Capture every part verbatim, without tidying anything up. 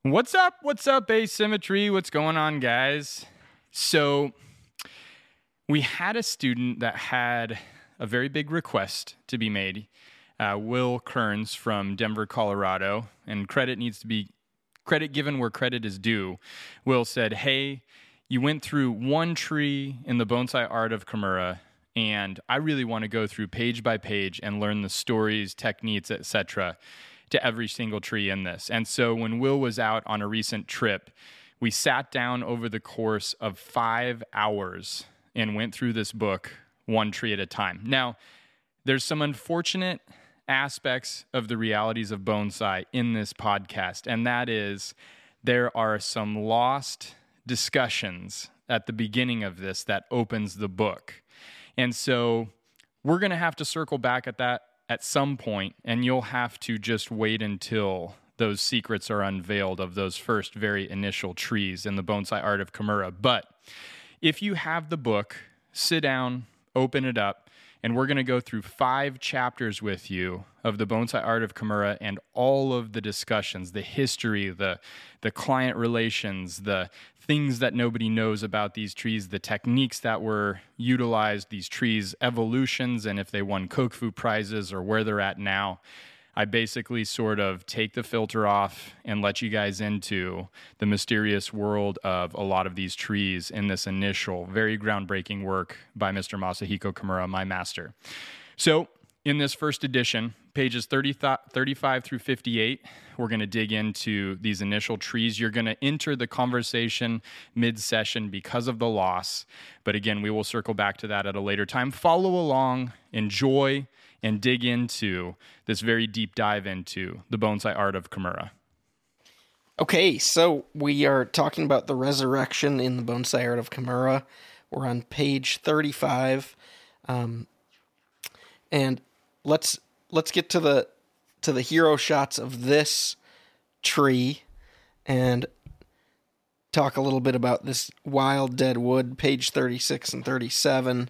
What's up? What's up, Asymmetry? What's going on, guys? So we had a student that had a very big request to be made. Uh, Will Kearns from Denver, Colorado, and credit needs to be credit given where credit is due. Will said, hey, you went through one tree in the bonsai art of Kimura, and I really want to go through page by page and learn the stories, techniques, et cetera to every single tree in this. And so when Will was out on a recent trip, we sat down over the course of five hours and went through this book one tree at a time. Now, there's some unfortunate aspects of the realities of bonsai in this podcast, and that is there are some lost discussions at the beginning of this that opens the book. And so we're going to have to circle back at that at some point, and you'll have to just wait until those secrets are unveiled of those first very initial trees in the bonsai art of Kimura. But if you have the book, sit down, open it up, and we're going to go through five chapters with you of the bonsai art of Kimura and all of the discussions, the history, the the client relations, the things that nobody knows about these trees, the techniques that were utilized, these trees' evolutions, and if they won Kokufu prizes or where they're at now. I basically sort of take the filter off and let you guys into the mysterious world of a lot of these trees in this initial, very groundbreaking work by Mister Masahiko Kimura, my master. So in this first edition, pages thirty, thirty-five through fifty-eight, we're going to dig into these initial trees. You're going to enter the conversation mid-session because of the loss. But again, we will circle back to that at a later time. Follow along, enjoy, and dig into this very deep dive into the bonsai art of Kimura. Okay, so we are talking about the resurrection in the bonsai art of Kimura. We're on page thirty-five, um, and let's let's get to the to the hero shots of this tree and talk a little bit about this wild dead wood, page thirty-six and thirty-seven.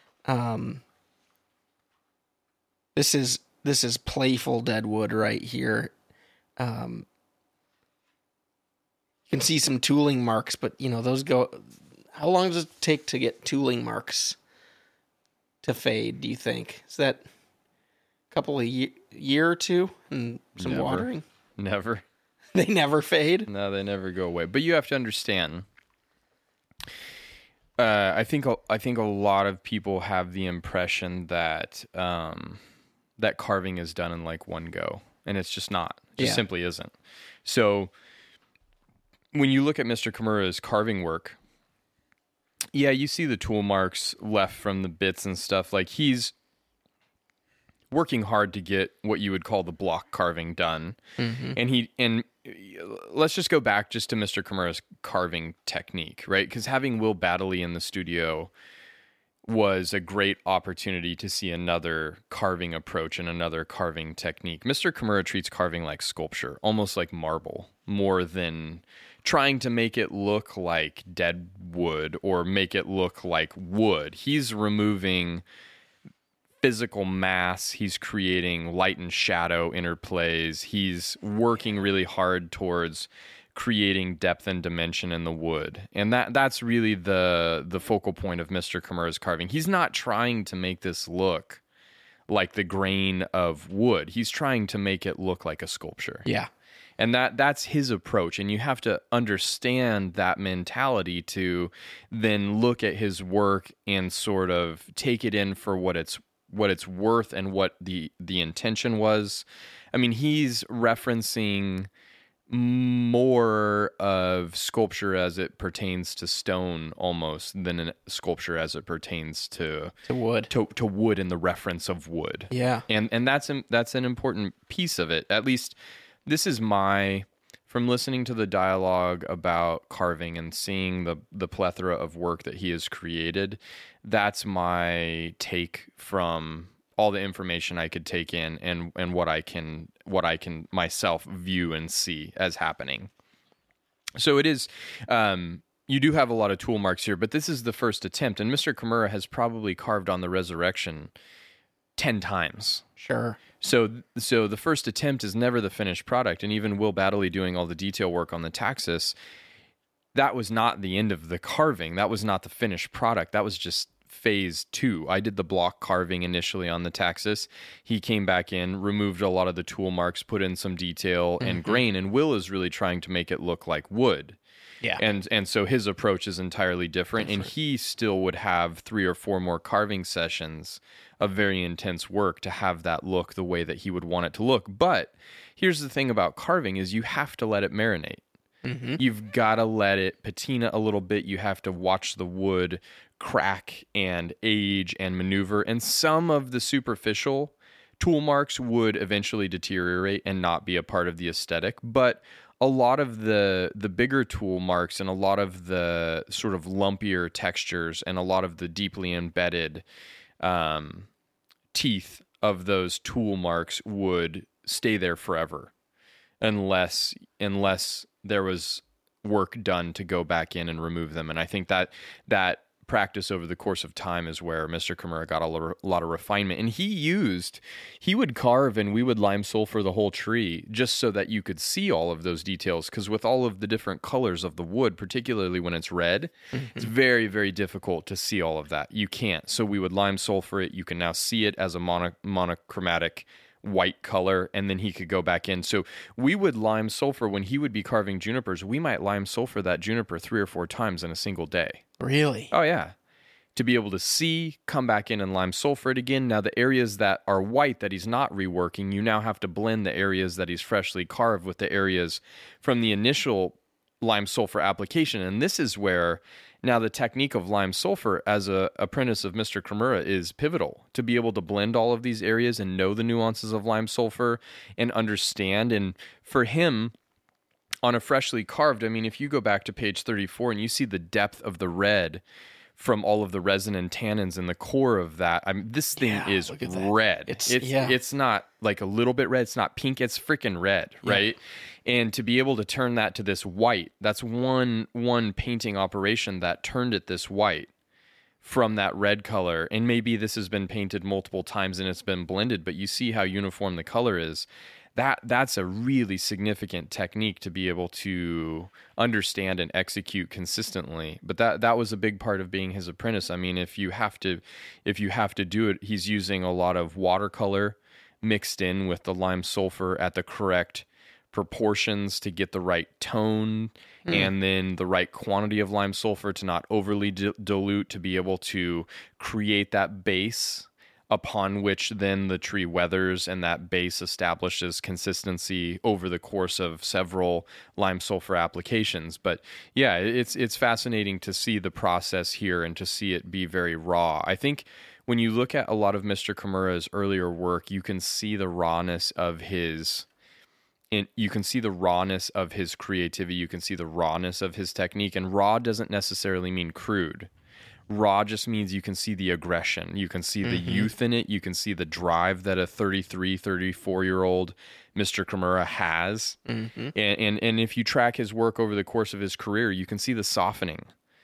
Um, This is this is playful deadwood right here. Um, you can see some tooling marks, but you know those go. How long does it take to get tooling marks to fade? Do you think is that a couple of ye- year or two and some Never. watering? Never. They never fade. No, they never go away. But you have to understand. Uh, I think I think a lot of people have the impression that. Um, that carving is done in like one go, and it's just not. It just Yeah. simply isn't. So when you look at Mister Kimura's carving work, yeah, you see the tool marks left from the bits and stuff. Like he's working hard to get what you would call the block carving done. Mm-hmm. And he and let's just go back just to Mister Kimura's carving technique, right? Because having Will Baddeley in the studio was a great opportunity to see another carving approach and another carving technique. Mister Kimura treats carving like sculpture, almost like marble, more than trying to make it look like dead wood or make it look like wood. He's removing physical mass. He's creating light and shadow interplays. He's working really hard towards creating depth and dimension in the wood. And that that's really the the focal point of Mister Kimura's carving. He's not trying to make this look like the grain of wood. He's trying to make it look like a sculpture. Yeah. And that that's his approach. And you have to understand that mentality to then look at his work and sort of take it in for what it's what it's worth and what the the intention was. I mean, he's referencing more of sculpture as it pertains to stone almost than a sculpture as it pertains to To wood. to, to wood in the reference of wood. Yeah. And and that's an, that's an important piece of it. At least this is my, from listening to the dialogue about carving and seeing the the plethora of work that he has created, that's my take from all the information I could take in and, and what I can what I can myself view and see as happening. So it is, um, you do have a lot of tool marks here, but this is the first attempt, and Mister Kimura has probably carved on the resurrection ten times. Sure. So, so the first attempt is never the finished product. And even Will Baddeley doing all the detail work on the Taxus, that was not the end of the carving. That was not the finished product. That was just phase two. I did the block carving initially on the Taxus. He came back in, removed a lot of the tool marks, put in some detail and mm-hmm. grain. And Will is really trying to make it look like wood. Yeah. And and so his approach is entirely different, different. And he still would have three or four more carving sessions of very intense work to have that look the way that he would want it to look. But here's the thing about carving is you have to let it marinate. Mm-hmm. You've got to let it patina a little bit. You have to watch the wood crack and age and maneuver. And some of the superficial tool marks would eventually deteriorate and not be a part of the aesthetic. But a lot of the the bigger tool marks and a lot of the sort of lumpier textures and a lot of the deeply embedded um, teeth of those tool marks would stay there forever unless unless there was work done to go back in and remove them. And I think that that practice over the course of time is where Mister Kimura got a lot of refinement. And he used, he would carve and we would lime sulfur the whole tree just so that you could see all of those details. Because with all of the different colors of the wood, particularly when it's red, mm-hmm. it's very, very difficult to see all of that. You can't. So we would lime sulfur it. You can now see it as a mono, monochromatic white color, and then he could go back in. So we would lime sulfur when he would be carving junipers. We might lime sulfur that juniper three or four times in a single day. Really? Oh yeah. To be able to see, come back in and lime sulfur it again. Now the areas that are white that he's not reworking, you now have to blend the areas that he's freshly carved with the areas from the initial lime sulfur application. And this is where now the technique of lime sulfur as a apprentice of Mister Kimura is pivotal to be able to blend all of these areas and know the nuances of lime sulfur and understand. And for him, on a freshly carved, I mean, if you go back to page thirty-four and you see the depth of the red from all of the resin and tannins in the core of that, I mean, this thing yeah, is red. It's it's, yeah. it's not like a little bit red. It's not pink. It's freaking red, yeah. right? And to be able to turn that to this white, that's one one painting operation that turned it this white from that red color. And maybe this has been painted multiple times and it's been blended, but you see how uniform the color is. That that's a really significant technique to be able to understand and execute consistently. But that that was a big part of being his apprentice. I mean, if you have to if you have to do it, he's using a lot of watercolor mixed in with the lime sulfur at the correct proportions to get the right tone mm. and then the right quantity of lime sulfur to not overly di- dilute to be able to create that base upon which then the tree weathers, and that base establishes consistency over the course of several lime sulfur applications. But yeah, it's it's fascinating to see the process here and to see it be very raw. I think when you look at a lot of Mister Kimura's earlier work, you can see the rawness of his in, you can see the rawness of his creativity, you can see the rawness of his technique, and raw doesn't necessarily mean crude. Raw just means you can see the aggression. You can see the mm-hmm. youth in it. You can see the drive that a thirty-three, thirty-four-year-old Mister Kimura has. Mm-hmm. And, and and if you track his work over the course of his career, you can see the softening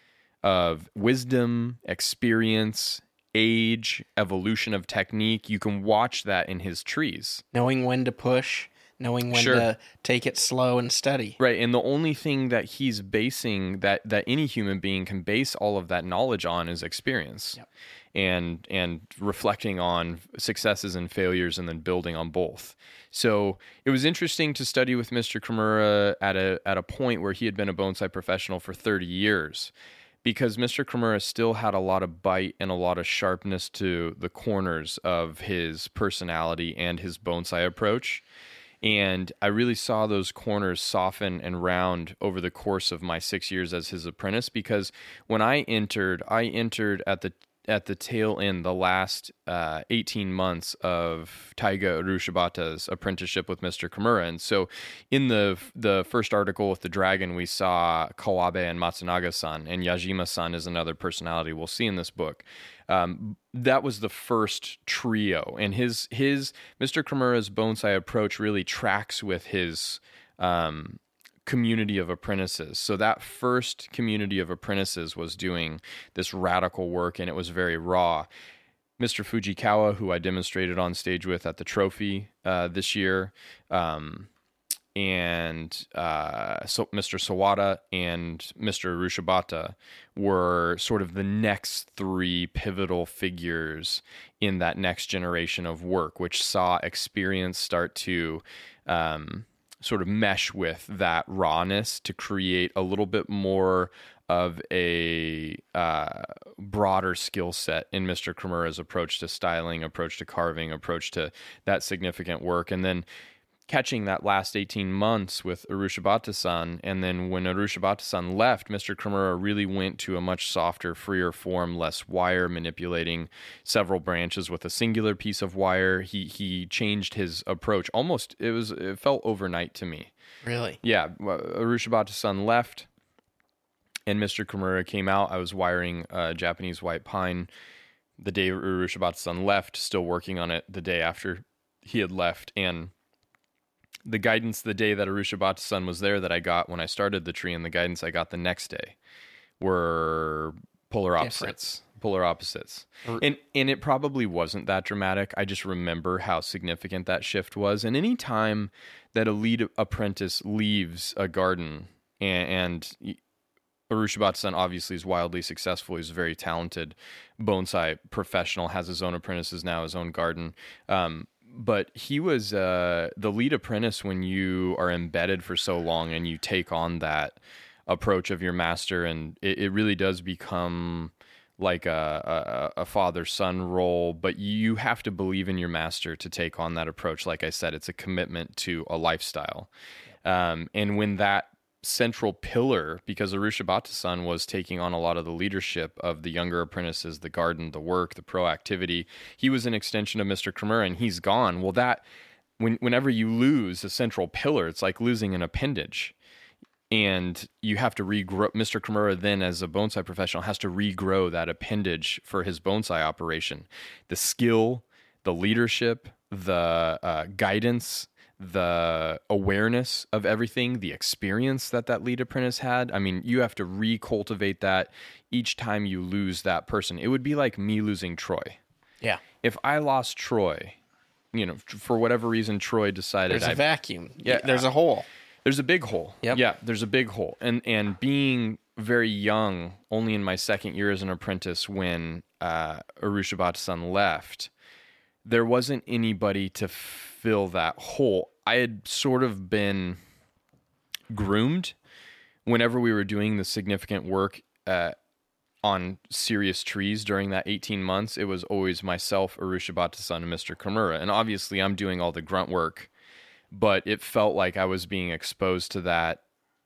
of wisdom, experience, age, evolution of technique. You can watch that in his trees. Knowing when to push. Knowing when sure. to take it slow and steady. Right, and the only thing that he's basing, that, that any human being can base all of that knowledge on is experience. Yep. And and reflecting on successes and failures and then building on both. So it was interesting to study with Mister Kimura at a at a point where he had been a bonsai professional for thirty years. Because Mister Kimura still had a lot of bite and a lot of sharpness to the corners of his personality and his bonsai approach. And I really saw those corners soften and round over the course of my six years as his apprentice, because when I entered, I entered at the at the tail end, the last uh, eighteen months of Taiga Urushibata's apprenticeship with Mister Kimura. And so in the the first article with the dragon, we saw Kawabe and Matsunaga-san, and Yajima-san is another personality we'll see in this book. Um, that was the first trio, and his his Mister Kimura's bonsai approach really tracks with his um, community of apprentices. So that first community of apprentices was doing this radical work, and it was very raw. Mister Fujikawa, who I demonstrated on stage with at the trophy uh, this year, um, and uh, so Mister Sawada and Mister Arushibata were sort of the next three pivotal figures in that next generation of work, which saw experience start to um, sort of mesh with that rawness to create a little bit more of a uh, broader skill set in Mister Kimura's approach to styling, approach to carving, approach to that significant work. And then catching that last eighteen months with Arushibata-san, and then when Arushibata-san left, Mister Kimura really went to a much softer, freer form, less wire, manipulating several branches with a singular piece of wire. He he changed his approach. Almost, it was it felt overnight to me. Really? Yeah, Arushibata-san left, and Mister Kimura came out. I was wiring uh, Japanese white pine the day Arushibata-san left, still working on it the day after he had left, and the guidance the day that Arushibata-san was there that I got when I started the tree, and the guidance I got the next day were polar opposites. Different. Polar opposites. Or, and and it probably wasn't that dramatic. I just remember how significant that shift was. And any time that a lead apprentice leaves a garden, and, and Arushibata-san obviously is wildly successful. He's a very talented bonsai professional, has his own apprentices now, his own garden. Um, But he was uh, the lead apprentice when you are embedded for so long and you take on that approach of your master, and it, it really does become like a, a, a father-son role, but you have to believe in your master to take on that approach. Like I said, it's a commitment to a lifestyle. Um, and when that central pillar, because Arushibata-san was taking on a lot of the leadership of the younger apprentices, the garden, the work, the proactivity. He was an extension of Mister Kimura, and he's gone. Well, that when whenever you lose a central pillar, it's like losing an appendage, and you have to regrow. Mister Kimura then, as a bonsai professional, has to regrow that appendage for his bonsai operation. The skill, the leadership, the uh, guidance, the awareness of everything, the experience that that lead apprentice had. I mean, you have to recultivate that each time you lose that person. It would be like me losing Troy. Yeah. If I lost Troy, you know, for whatever reason, Troy decided there's a I, vacuum. Yeah, there's a hole. There's a big hole. Yep. Yeah, there's a big hole. And and being very young, only in my second year as an apprentice when uh, Arushibata-san left, there wasn't anybody to fill that hole. I had sort of been groomed whenever we were doing the significant work uh, on serious trees during that eighteen months. It was always myself, Arushibata-san, and Mister Kimura. And obviously I'm doing all the grunt work, but it felt like I was being exposed to that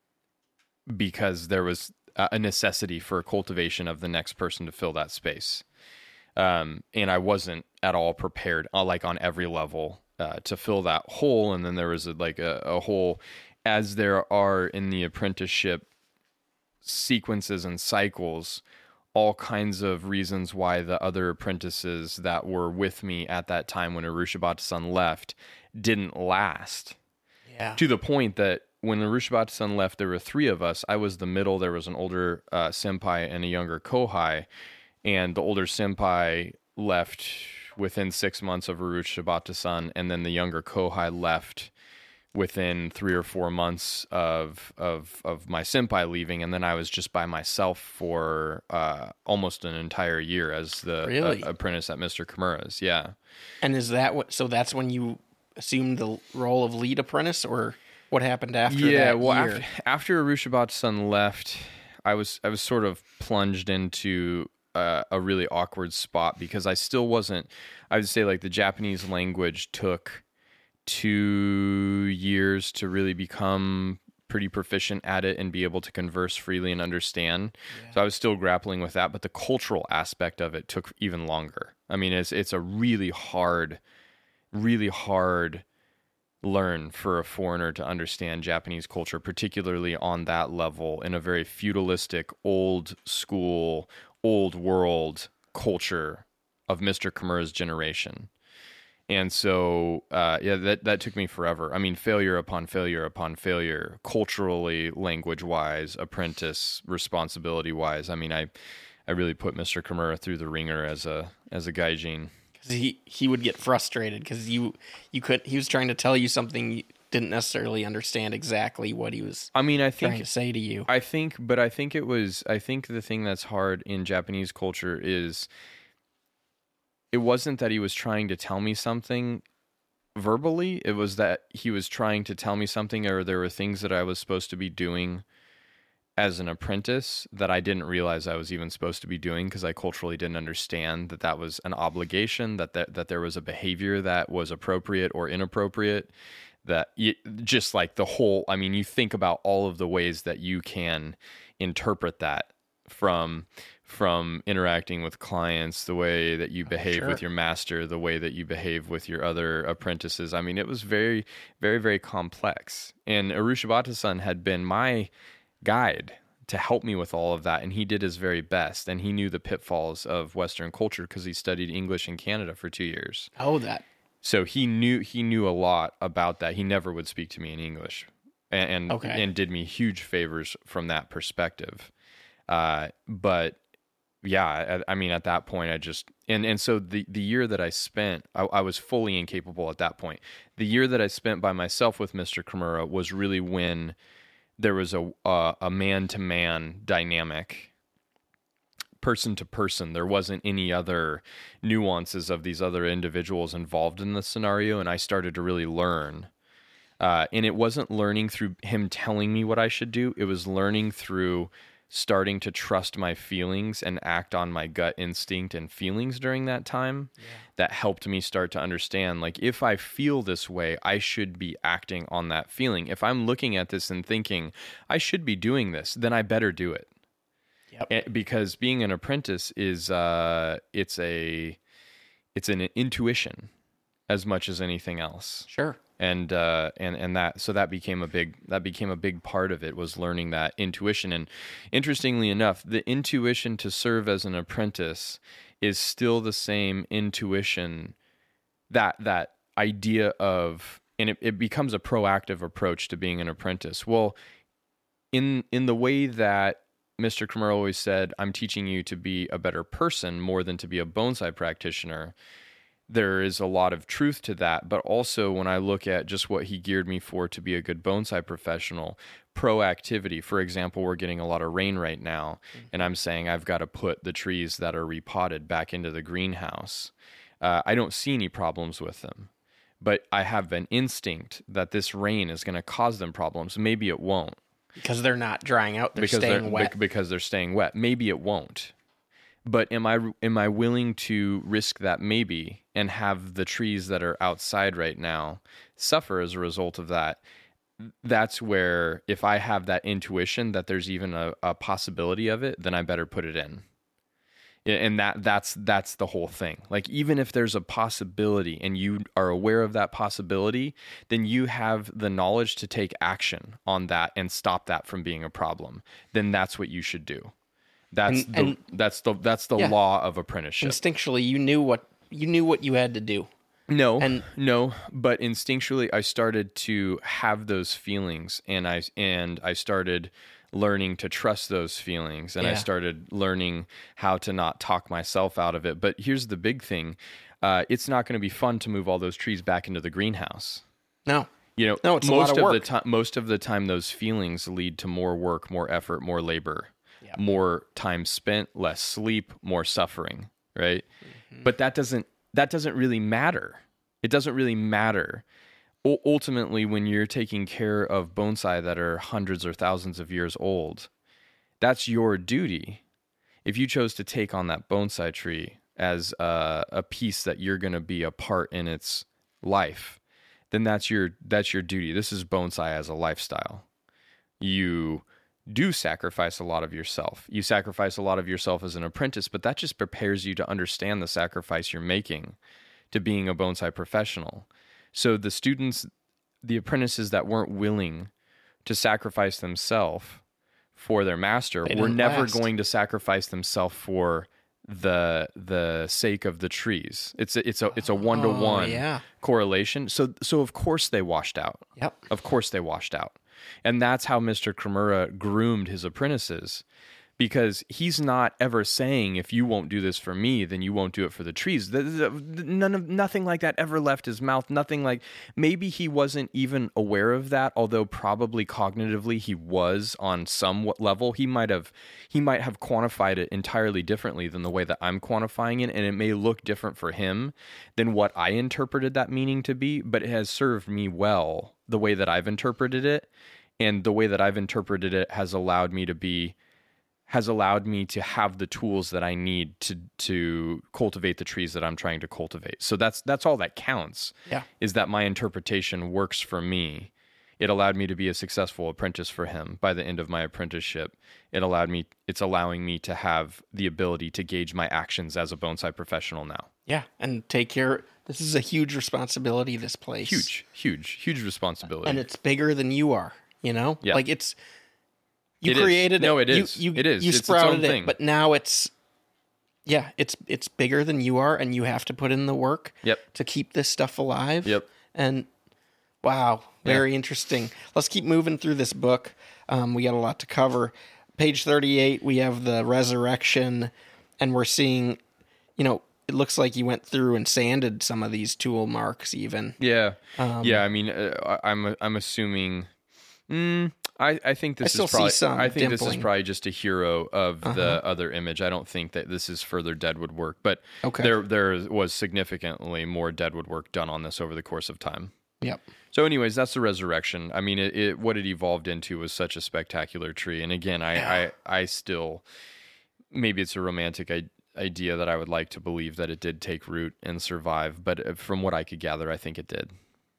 because there was a necessity for cultivation of the next person to fill that space. Um, and I wasn't at all prepared, uh, like on every level, uh, to fill that hole. And then there was a, like a, a hole, as there are in the apprenticeship sequences and cycles, all kinds of reasons why the other apprentices that were with me at that time when Arushibata-san left didn't last. Yeah. To the point that when Arushibata-san left, there were three of us. I was the middle. There was an older uh, senpai and a younger kohai. And the older senpai left within six months of Arushibata-san, and then the younger kohai left within three or four months of of of my senpai leaving, and then I was just by myself for uh, almost an entire year as the really? uh, apprentice at Mister Kimura's. Yeah. And is that what? So that's when you assumed the role of lead apprentice, or what happened after yeah, that well, year? after, after Arushibata-san left, I was I was sort of plunged into uh, a really awkward spot because I still wasn't. I would say like the Japanese language took two years to really become pretty proficient at it and be able to converse freely and understand. Yeah. So I was still grappling with that, but the cultural aspect of it took even longer. I mean, it's it's a really hard, really hard learn for a foreigner to understand Japanese culture, particularly on that level in a very feudalistic, old school, old world culture of Mister Kimura's generation. And so, uh, yeah, that, that took me forever. I mean, failure upon failure upon failure, culturally, language-wise, apprentice responsibility-wise. I mean, I, I really put Mister Kimura through the ringer as a as a gaijin. Because he, he would get frustrated because you you could he was trying to tell you something you didn't necessarily understand exactly what he was I mean, I trying think to say to you. I think, but I think it was. I think the thing that's hard in Japanese culture is it wasn't that he was trying to tell me something verbally. It was that he was trying to tell me something, or there were things that I was supposed to be doing as an apprentice that I didn't realize I was even supposed to be doing because I culturally didn't understand that that was an obligation, that, that that there was a behavior that was appropriate or inappropriate, that you, just like the whole, I mean, you think about all of the ways that you can interpret that from from interacting with clients, the way that you behave sure. with your master, the way that you behave with your other apprentices. I mean, it was very, very, very complex. And Arushibata-san had been my guide to help me with all of that, and he did his very best, and he knew the pitfalls of Western culture because he studied English in Canada for two years. Oh, that. So he knew he knew a lot about that. He never would speak to me in English, and and, Okay. and did me huge favors from that perspective. Uh, but yeah, I, I mean, at that point, I just and and so the the year that I spent, I, I was fully incapable at that point. The year that I spent by myself with Mister Kimura was really when there was a a, a man-to-man dynamic, person to person. There wasn't any other nuances of these other individuals involved in the scenario, and I started to really learn. Uh, and it wasn't learning through him telling me what I should do. It was learning through starting to trust my feelings and act on my gut instinct and feelings during that time. Yeah. That helped me start to understand, like, if I feel this way, I should be acting on that feeling. If I'm looking at this and thinking, I should be doing this, then I better do it. Yep. Because being an apprentice is, uh, it's a, it's an intuition as much as anything else. Sure. And uh, and and that so that became a big that became a big part of it, was learning that intuition. And interestingly enough, the intuition to serve as an apprentice is still the same intuition, that that idea of, and it, it becomes a proactive approach to being an apprentice. Well, in in the way that Mister Kimura always said, I'm teaching you to be a better person more than to be a bonsai practitioner. There is a lot of truth to that, but also when I look at just what he geared me for to be a good bonsai professional, proactivity. For example, we're getting a lot of rain right now, mm-hmm. and I'm saying I've got to put the trees that are repotted back into the greenhouse. Uh, I don't see any problems with them, but I have an instinct that this rain is going to cause them problems. Maybe it won't. Because they're not drying out, they're because staying they're, wet. Because they're staying wet. Maybe it won't. But am I am I willing to risk that maybe and have the trees that are outside right now suffer as a result of that? That's where, if I have that intuition that there's even a, a possibility of it, then I better put it in. And that that's that's the whole thing. Like, even if there's a possibility and you are aware of that possibility, then you have the knowledge to take action on that and stop that from being a problem. Then that's what you should do. That's and, the and, that's the that's the yeah. law of apprenticeship. Instinctually, you knew what you knew what you had to do. No, and no, but instinctually, I started to have those feelings, and I and I started learning to trust those feelings, and yeah. I started learning how to not talk myself out of it. But here's the big thing: uh, it's not going to be fun to move all those trees back into the greenhouse. No. You know, no, it's most a lot of, of work. the time, most of the time, those feelings lead to more work, more effort, more labor. Yeah. More time spent, less sleep, more suffering, right? Mm-hmm. But that doesn't that doesn't really matter. It doesn't really matter. U- ultimately, when you're taking care of bonsai that are hundreds or thousands of years old, that's your duty. If you chose to take on that bonsai tree as a, a piece that you're going to be a part in its life, then that's your that's your duty. This is bonsai as a lifestyle. You do sacrifice a lot of yourself. You sacrifice a lot of yourself as an apprentice, but that just prepares you to understand the sacrifice you're making to being a bonsai professional. So the students, the apprentices that weren't willing to sacrifice themselves for their master were never last. going to sacrifice themselves for the the sake of the trees. It's a, it's a it's a one to one correlation. So so of course they washed out. Yep. Of course they washed out. And that's how Mister Kimura groomed his apprentices, because he's not ever saying, if you won't do this for me, then you won't do it for the trees. The, the, none of nothing like that ever left his mouth. Nothing like, maybe he wasn't even aware of that, although probably cognitively he was on some level. He might have he might have quantified it entirely differently than the way that I'm quantifying it, and it may look different for him than what I interpreted that meaning to be, but it has served me well the way that I've interpreted it, and the way that I've interpreted it has allowed me to be has allowed me to have the tools that I need to to cultivate the trees that I'm trying to cultivate. So that's that's all that counts. Yeah. Is that my interpretation works for me. It allowed me to be a successful apprentice for him by the end of my apprenticeship. It allowed me it's allowing me to have the ability to gauge my actions as a bonsai professional now. Yeah, and take care. This is a huge responsibility, this place. Huge, huge, huge responsibility. And it's bigger than you are, you know? Yeah. Like it's You It is. created No, it. it You- is. You, It is. You It's its sprouted own it, thing. but now it's yeah, it's it's bigger than you are, and you have to put in the work Yep. to keep this stuff alive. Yep. And wow, very interesting. Let's keep moving through this book. Um, we got a lot to cover. Page thirty-eight, we have the resurrection, and we're seeing, you know, it looks like you went through and sanded some of these tool marks even. Yeah, Um, yeah. I mean, uh, I- I'm I'm assuming. Mm, I I think this still is probably. see some I think this is dimpling. probably just a hero of Uh-huh. the other image. I don't think that this is further deadwood work, but Okay. there there was significantly more deadwood work done on this over the course of time. Yep. So, anyways, that's the resurrection. I mean, it, it what it evolved into was such a spectacular tree. And again, I Yeah. I, I still maybe it's a romantic I, idea that I would like to believe that it did take root and survive, but from what I could gather, I think it did.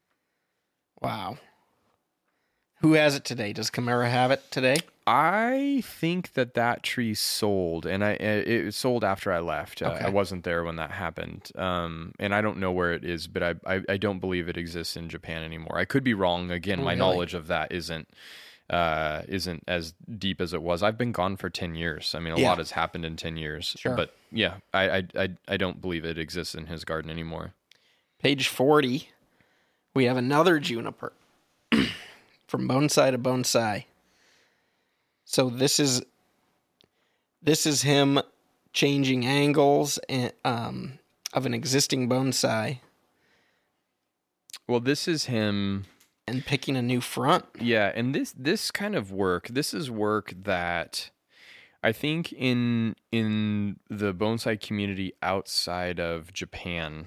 Wow. Who has it today? Does Chimera have it today? I think that that tree sold, and I it sold after I left. Uh, Okay. I wasn't there when that happened, um, and I don't know where it is, but I, I I don't believe it exists in Japan anymore. I could be wrong. Again, Oh, my really? knowledge of that isn't uh, isn't as deep as it was. I've been gone for ten years. I mean, a Yeah. lot has happened in ten years. Sure. But yeah, I, I I I don't believe it exists in his garden anymore. Page forty, we have another juniper from bonsai to bonsai. So this is this is him changing angles and, um, of an existing bonsai Well, this is him. and picking a new front. Yeah, and this this kind of work, this is work that I think in in the bonsai community outside of Japan,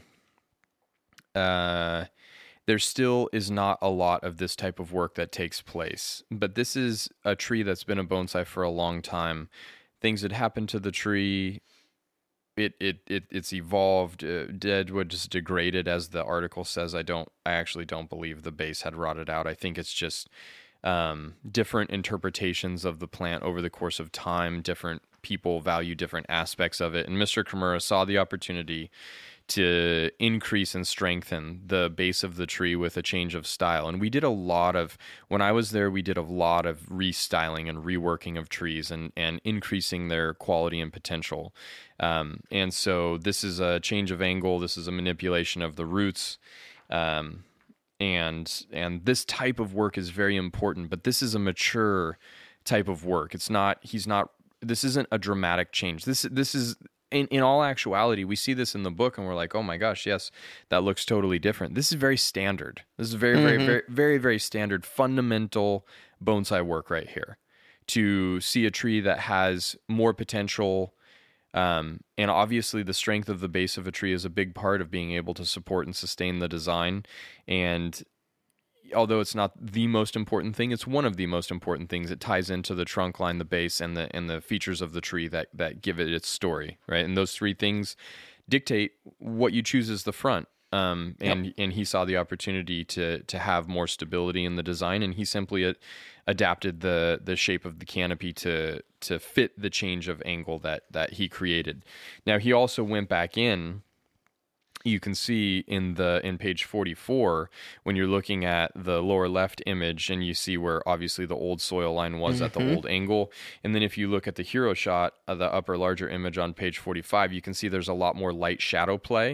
uh, there still is not a lot of this type of work that takes place. But this is a tree that's been a bonsai for a long time. Things had happened to the tree. It it, it it's evolved. Uh, deadwood is degraded, as the article says. I don't. I actually don't believe the base had rotted out. I think it's just um, different interpretations of the plant over the course of time. Different people value different aspects of it, and Mister Kimura saw the opportunity to increase and strengthen the base of the tree with a change of style. And we did a lot of, when I was there, we did a lot of restyling and reworking of trees and, and increasing their quality and potential. Um, and so this is a change of angle. This is a manipulation of the roots. Um, and, and this type of work is very important, but this is a mature type of work. It's not, he's not, this isn't a dramatic change. This, this is, In, in all actuality, we see this in the book and we're like, oh my gosh, yes, that looks totally different. This is very standard. This is very, very, very, very, very standard, fundamental bonsai work right here. To see a tree that has more potential, um, and obviously the strength of the base of a tree is a big part of being able to support and sustain the design. And although it's not the most important thing, it's one of the most important things. It ties into the trunk line, the base, and the and the features of the tree that that give it its story, right? And those three things dictate what you choose as the front. Um, and yep. and he saw the opportunity to to have more stability in the design, and he simply a, adapted the the shape of the canopy to to fit the change of angle that that he created. Now he also went back in. You can see in the in page forty-four when you're looking at the lower left image, and you see where obviously the old soil line was mm-hmm. at the old angle. And then if you look at the hero shot of the upper larger image on page forty-five, you can see there's a lot more light shadow play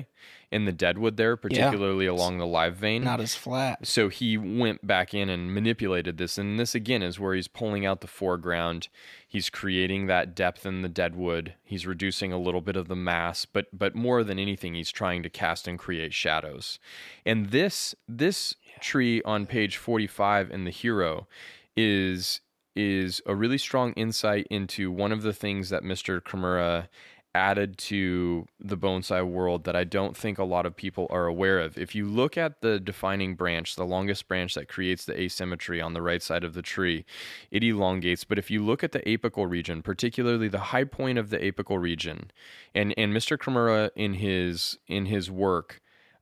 in the deadwood there, particularly yeah. along the live vein. Not as flat. So he went back in and manipulated this. And this, again, is where he's pulling out the foreground. He's creating that depth in the deadwood. He's reducing a little bit of the mass. But but more than anything, he's trying to cast and create shadows. And this this tree on page forty-five in The Hero is, is a really strong insight into one of the things that Mister Kimura added to the bonsai world that I don't think a lot of people are aware of. If you look at the defining branch, the longest branch that creates the asymmetry on the right side of the tree, it elongates. But if you look at the apical region, particularly the high point of the apical region, and, and Mister Kimura in his in his work,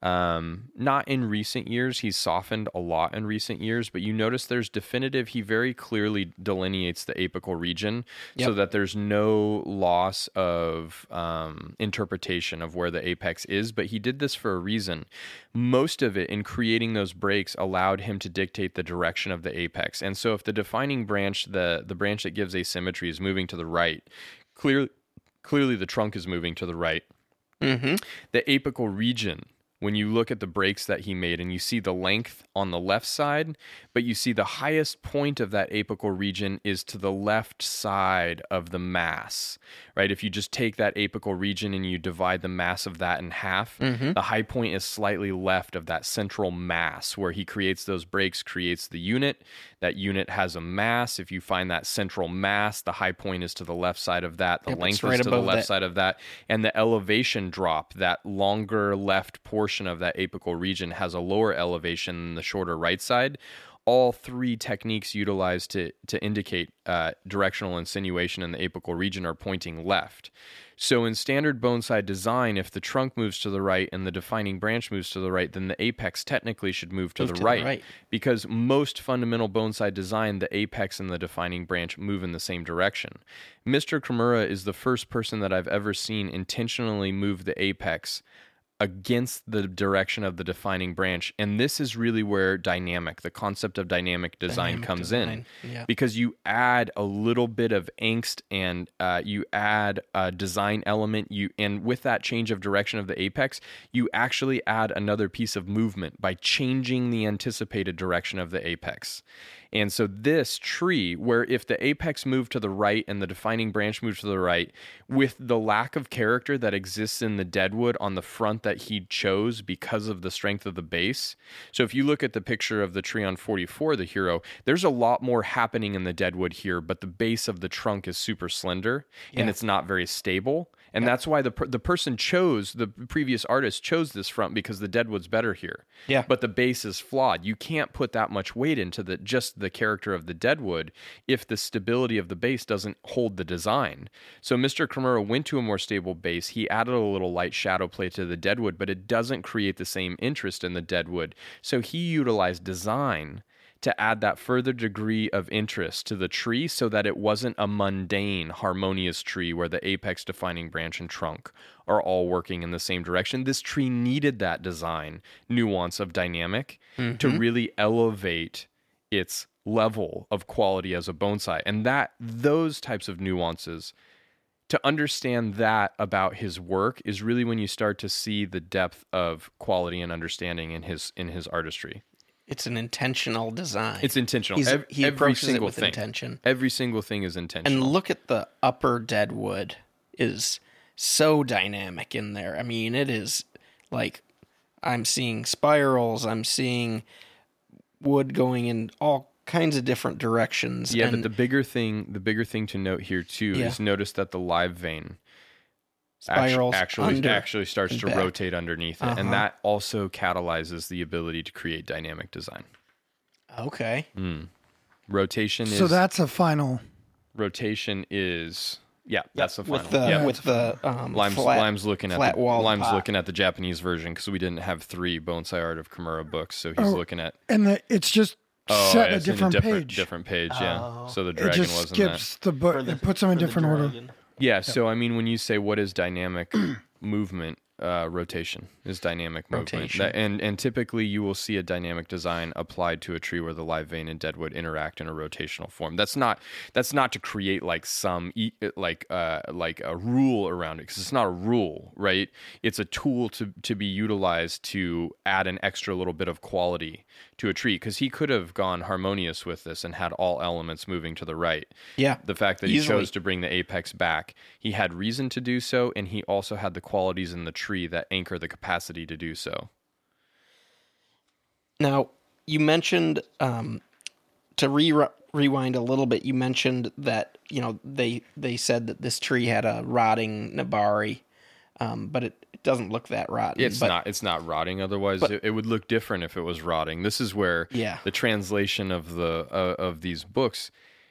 Um, not in recent years, he's softened a lot in recent years, but you notice there's definitive, he very clearly delineates the apical region yep. so that there's no loss of um, interpretation of where the apex is, but he did this for a reason. Most of it in creating those breaks allowed him to dictate the direction of the apex. And so if the defining branch, the, the branch that gives asymmetry is moving to the right, clear, clearly the trunk is moving to the right. Mm-hmm. The apical region, when you look at the breaks that he made and you see the length on the left side, but you see the highest point of that apical region is to the left side of the mass, right? If you just take that apical region and you divide the mass of that in half, mm-hmm. the high point is slightly left of that central mass where he creates those breaks, creates the unit. That unit has a mass. If you find that central mass, the high point is to the left side of that. The yep, length right is to the left that. side of that. And the elevation drop, that longer left portion of that apical region has a lower elevation than the shorter right side. All three techniques utilized to, to indicate uh, directional insinuation in the apical region are pointing left. So in standard bonsai design, if the trunk moves to the right and the defining branch moves to the right, then the apex technically should move to, move the, to right, the right. Because most fundamental bonsai design, the apex and the defining branch move in the same direction. Mister Kimura is the first person that I've ever seen intentionally move the apex against the direction of the defining branch. And this is really where dynamic, the concept of dynamic design dynamic comes design. in. Yeah. Because you add a little bit of angst and uh, you add a design element, you and with that change of direction of the apex, you actually add another piece of movement by changing the anticipated direction of the apex. And so this tree, where if the apex moved to the right and the defining branch moved to the right, with the lack of character that exists in the deadwood on the front that he chose because of the strength of the base. So if you look at the picture of the tree on forty-four, The Hero, there's a lot more happening in the deadwood here, but the base of the trunk is super slender yeah. and it's not very stable. And yeah. that's why the the person chose, the previous artist chose this front because the deadwood's better here. Yeah. But the base is flawed. You can't put that much weight into the just the character of the deadwood if the stability of the base doesn't hold the design. So Mister Kimura went to a more stable base. He added a little light shadow play to the deadwood, but it doesn't create the same interest in the deadwood. So he utilized design to add that further degree of interest to the tree so that it wasn't a mundane, harmonious tree where the apex, defining branch, and trunk are all working in the same direction. This tree needed that design nuance of dynamic mm-hmm. to really elevate its level of quality as a bonsai. And that those types of nuances, to understand that about his work is really when you start to see the depth of quality and understanding in his in his artistry. It's an intentional design. It's intentional. He's, every, he every approaches single it with thing. intention. Every single thing is intentional. And look at the upper deadwood is so dynamic in there. I mean, it is like I'm seeing spirals. I'm seeing wood going in all kinds of different directions. Yeah, and but the bigger thing, the bigger thing to note here too yeah. is notice that the live vein spirals actually under actually starts to back. rotate underneath it, uh-huh. and that also catalyzes the ability to create dynamic design. Okay. Mm. Rotation so is that's a final. Rotation is yeah, yep. that's the final. With the yeah. with the um, Lime's, flat, Lime's looking at flat the wall Lime's pot. looking at the Japanese version because we didn't have three Bonsai Art of Kimura books, so he's oh, looking at and the, it's just oh, set yeah, a different, in a different page. Different page, yeah. Oh. So the It dragon just wasn't skips that. the book. The, It puts them in different order. Yeah, so I mean, when you say what is dynamic movement, uh, rotation, is dynamic movement. Rotation. That, and and typically you will see a dynamic design applied to a tree where the live vein and deadwood interact in a rotational form. That's not that's not to create like some e- like uh, like a rule around it, because it's not a rule, right? It's a tool to to be utilized to add an extra little bit of quality to a tree, because he could have gone harmonious with this and had all elements moving to the right. Yeah. The fact that he Easily. chose to bring the apex back, he had reason to do so, and he also had the qualities in the tree that anchor the capacity to do so. Now, you mentioned, um, to re- rewind a little bit, you mentioned that, you know, they they said that this tree had a rotting Nabari, um, but it, it doesn't look that rotten. It's but, not. It's not rotting. Otherwise, but- it, it would look different if it was rotting. This is where Yeah. the translation of the uh, of these books.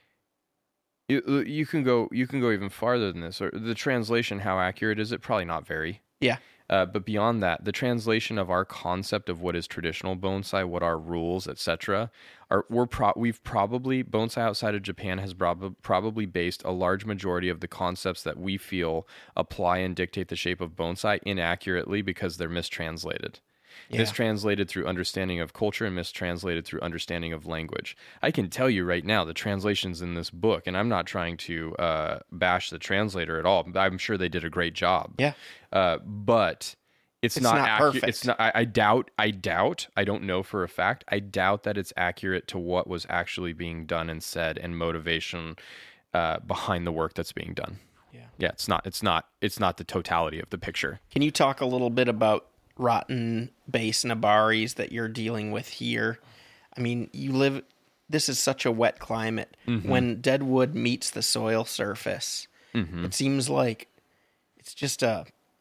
You, you can go. You can go even farther than this. Or the translation, how accurate is it? Probably not very. Yeah. Uh, but beyond that, the translation of our concept of what is traditional bonsai, what are rules, et cetera, are we're pro- we've probably bonsai outside of Japan has prob- probably based a large majority of the concepts that we feel apply and dictate the shape of bonsai inaccurately because they're mistranslated. Yeah. Mistranslated through understanding of culture and mistranslated through understanding of language. I can tell you right now the translations in this book, and I'm not trying to uh, bash the translator at all. I'm sure they did a great job. Yeah. Uh, but it's, It's not, not accurate. perfect. It's not. I, I doubt. I doubt. I don't know for a fact. I doubt that it's accurate to what was actually being done and said, and motivation uh, behind the work that's being done. Yeah. Yeah. It's not. It's not. It's not the totality of the picture. Can you talk a little bit about rotten base Nabaris that you're dealing with here? I mean, you live, this is such a wet climate. Mm-hmm. When dead wood meets the soil surface, Mm-hmm. it seems like it's just a,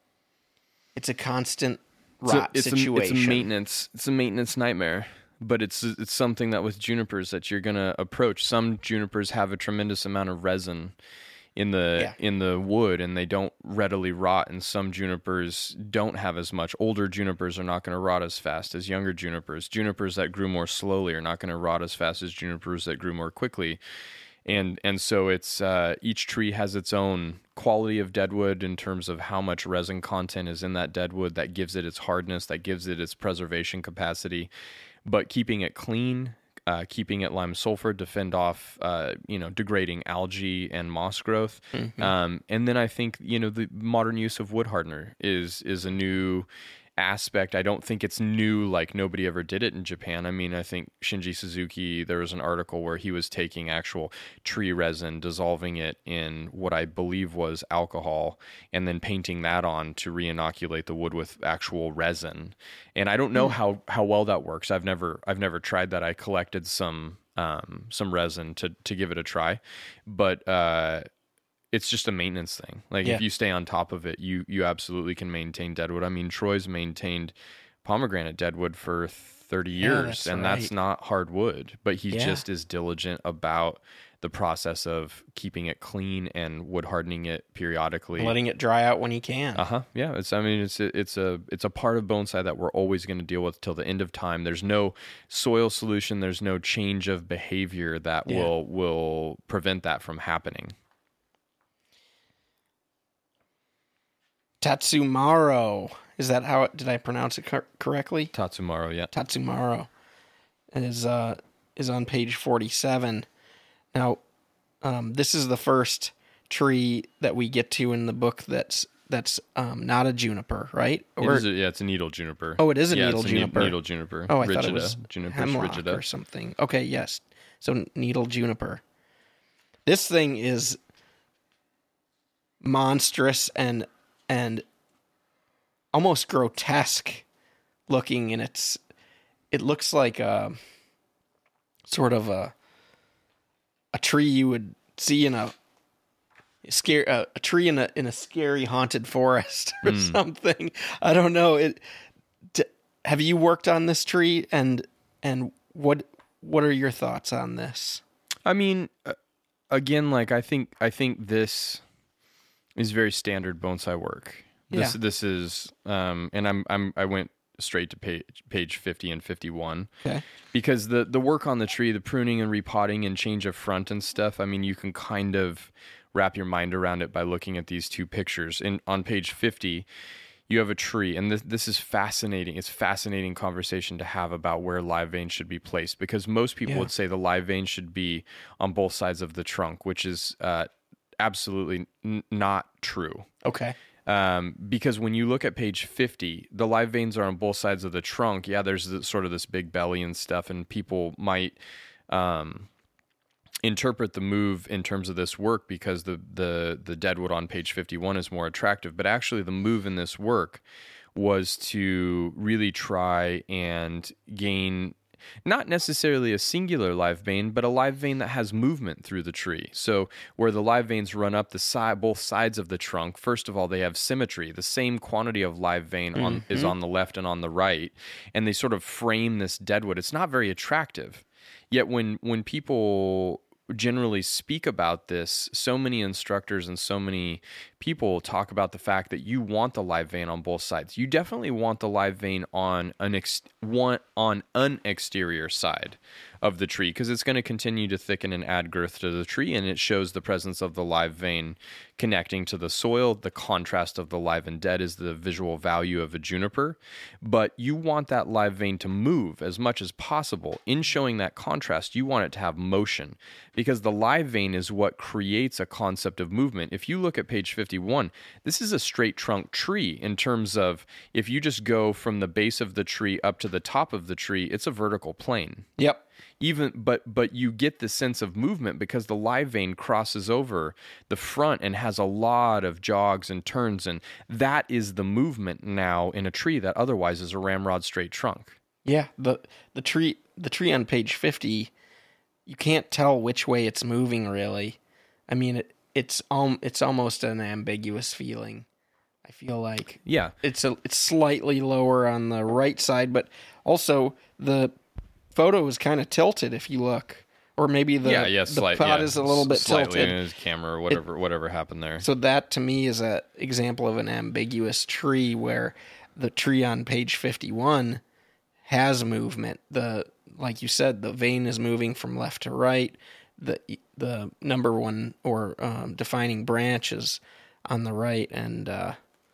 it's a constant It's a- rot it's situation. A, it's a maintenance. It's a maintenance nightmare. But it's it's something that with junipers that you're gonna approach. Some junipers have a tremendous amount of resin in the Yeah. in the wood, and they don't readily rot. And some junipers don't have as much. Older junipers are not going to rot as fast as younger junipers. Junipers that grew more slowly are not going to rot as fast as junipers that grew more quickly. And and so it's uh, each tree has its own quality of deadwood in terms of how much resin content is in that deadwood that gives it its hardness, that gives it its preservation capacity. But keeping it clean, uh, keeping it lime sulfur to fend off, uh, you know, degrading algae and moss growth. Mm-hmm. Um, and then I think, you know, the modern use of wood hardener is is a new aspect. I don't think it's new, like nobody ever did it in Japan. I mean, I think Shinji Suzuki, there was an article where he was taking actual tree resin, dissolving it in what I believe was alcohol, and then painting that on to re-inoculate the wood with actual resin. And I don't know how how well that works. I've never I've never tried that. I collected some um some resin to to give it a try, but uh it's just a maintenance thing. Like Yeah. if you stay on top of it, you you absolutely can maintain deadwood. I mean, Troy's maintained pomegranate deadwood for thirty Yeah, years, that's and right. that's not hardwood. But he Yeah. just is diligent about the process of keeping it clean and wood hardening it periodically. letting it dry out when you can. Uh huh. Yeah. It's. I mean, it's a, it's a it's a part of bonsai that we're always going to deal with till the end of time. There's no soil solution. There's no change of behavior that Yeah. will will prevent that from happening. Tatsumaro. Is that how it, did I pronounce it cor- correctly? Tatsumaro. Yeah. Tatsumaro is uh is on page forty-seven. Now, um, this is the first tree that we get to in the book that's that's um, not a juniper, right? It is a, yeah, it's a needle juniper. Oh, it is a yeah, needle it's a ne- juniper. needle juniper. oh, I rigida. thought it was Junipers hemlock rigida. or something. Okay, yes. So needle juniper. This thing is monstrous and and almost grotesque looking, and it's it looks like a sort of a a tree you would see in a scare a, a tree in a in a scary haunted forest or Mm. something. I don't know. It d- have you worked on this tree, and and what what are your thoughts on this? I mean, uh, again, like I think I think this is very standard bonsai work. This Yeah. this is um and I'm I'm I went straight to page page fifty and fifty-one. Okay. Because the the work on the tree, the pruning and repotting and change of front and stuff, I mean, you can kind of wrap your mind around it by looking at these two pictures. In on page fifty, you have a tree, and this this is fascinating. It's fascinating conversation to have about where live veins should be placed, because most people Yeah. would say the live vein should be on both sides of the trunk, which is uh, absolutely n- not true. Okay. Um, because when you look at page fifty, the live veins are on both sides of the trunk. Yeah, there's this, sort of this big belly and stuff, and people might um, interpret the move in terms of this work because the the the deadwood on page fifty-one is more attractive. But actually, the move in this work was to really try and gain not necessarily a singular live vein, but a live vein that has movement through the tree. So where the live veins run up the side, both sides of the trunk, first of all, they have symmetry. The same quantity of live vein on, Mm-hmm. is on the left and on the right, and they sort of frame this deadwood. It's not very attractive. Yet when when people generally speak about this, so many instructors and so many people talk about the fact that you want the live vein on both sides. You definitely want the live vein on an ex- one on an exterior side of the tree, because it's going to continue to thicken and add girth to the tree, and it shows the presence of the live vein connecting to the soil. The contrast of the live and dead is the visual value of a juniper, but you want that live vein to move as much as possible. In showing that contrast, you want it to have motion, because the live vein is what creates a concept of movement. If you look at page fifty-one, this is a straight trunk tree in terms of if you just go from the base of the tree up to the top of the tree, it's a vertical plane. Yep. Even but but you get the sense of movement because the live vein crosses over the front and has a lot of jogs and turns, and that is the movement now in a tree that otherwise is a ramrod straight trunk. Yeah. The the tree the tree on page fifty, you can't tell which way it's moving really. I mean it it's um it's almost an ambiguous feeling. I feel like Yeah. it's a it's slightly lower on the right side, but also the photo is kind of tilted if you look, or maybe the yeah, yeah, the slight, pot yeah, is a little bit slightly tilted. in his camera or whatever whatever happened there. So that to me is an example of an ambiguous tree where the tree on page fifty-one has movement. The like you said, the vein is moving from left to right. The the number one or um, defining branch is on the right, and uh,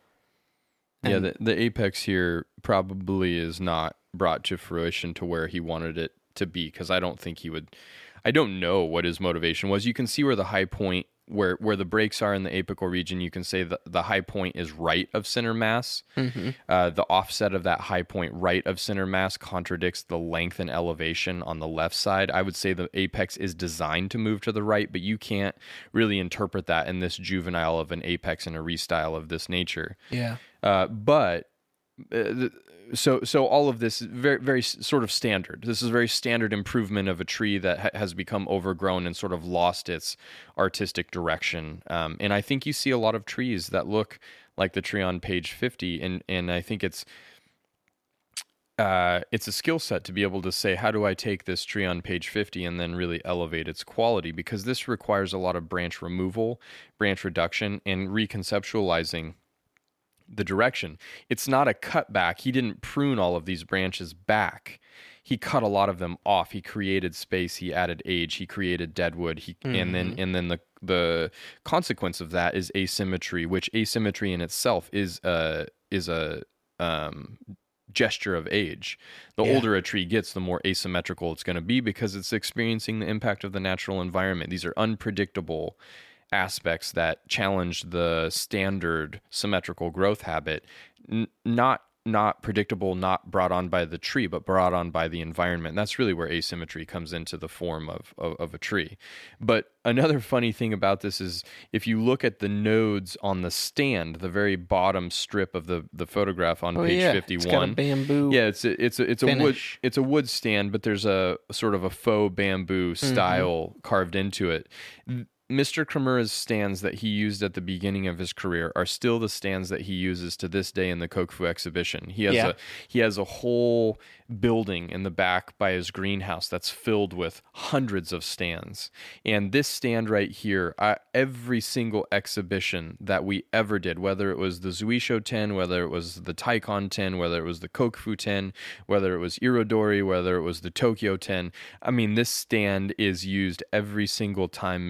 yeah, and- the, the apex here probably is not brought to fruition to where he wanted it to be, because I don't think he would. I don't know what his motivation was. You can see where the high point, where where the breaks are in the apical region. You can say that the high point is right of center mass. Mm-hmm. Uh, the offset of that high point right of center mass contradicts the length and elevation on the left side. I would say the apex is designed to move to the right, but you can't really interpret that in this juvenile of an apex in a restyle of this nature. yeah, Uh, but uh, so so all of this is very very s- sort of standard. This is a very standard improvement of a tree that ha- has become overgrown and sort of lost its artistic direction. Um, and I think you see a lot of trees that look like the tree on page fifty, and and I think it's uh, it's a skill set to be able to say, how do I take this tree on page fifty and then really elevate its quality? Because this requires a lot of branch removal, branch reduction, and reconceptualizing the direction. It's not a cutback. He didn't prune all of these branches back. He cut a lot of them off. He created space. He added age. He created deadwood. He and then and then the the consequence of that is asymmetry, which asymmetry in itself is a is a um, gesture of age. The Yeah. older a tree gets, the more asymmetrical it's going to be because it's experiencing the impact of the natural environment. These are unpredictable aspects that challenge the standard symmetrical growth habit, N- not not predictable, not brought on by the tree, but brought on by the environment. And that's really where asymmetry comes into the form of, of of a tree. But another funny thing about this is if you look at the nodes on the stand, the very bottom strip of the the photograph on oh page yeah, fifty-one, it's got a bamboo. yeah, it's a, it's a, it's a wood finish. it's a wood stand, but there's a sort of a faux bamboo style carved into it. Mister Kimura's stands that he used at the beginning of his career are still the stands that he uses to this day in the Kokufu exhibition. He has Yeah. a he has a whole building in the back by his greenhouse that's filled with hundreds of stands. And this stand right here, I, every single exhibition that we ever did, whether it was the Zuisho ten, whether it was the Taikon ten, whether it was the Kokufu ten, whether it was Irodori, whether it was the Tokyo ten, I mean, this stand is used every single time Mister Kimura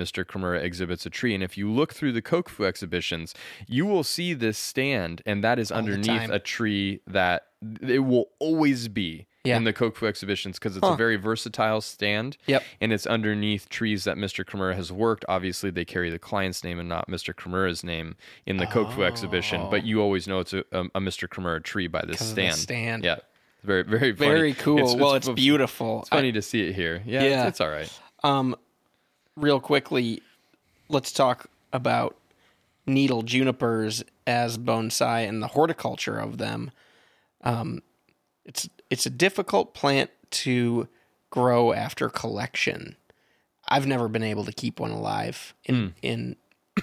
Kimura exhibits a tree. And if you look through the Kokufu exhibitions, you will see this stand, and that is All the underneath time. a tree that it will always be Yeah. in the Kokufu exhibitions because it's Huh. a very versatile stand. Yep. And it's underneath trees that Mister Kimura has worked. Obviously, they carry the client's name and not Mister Kimura's name in the Kokufu exhibition, but you always know it's a, a, a Mister Kimura tree by this 'Cause of the stand. stand. Yeah. Very, very funny. Very cool. well, it's, beautiful. It's funny to see it here. Yeah, Yeah. It's, it's all right. Um, real quickly, let's talk about needle junipers as bonsai and the horticulture of them. Um, it's it's a difficult plant to grow after collection. I've never been able to keep one alive in in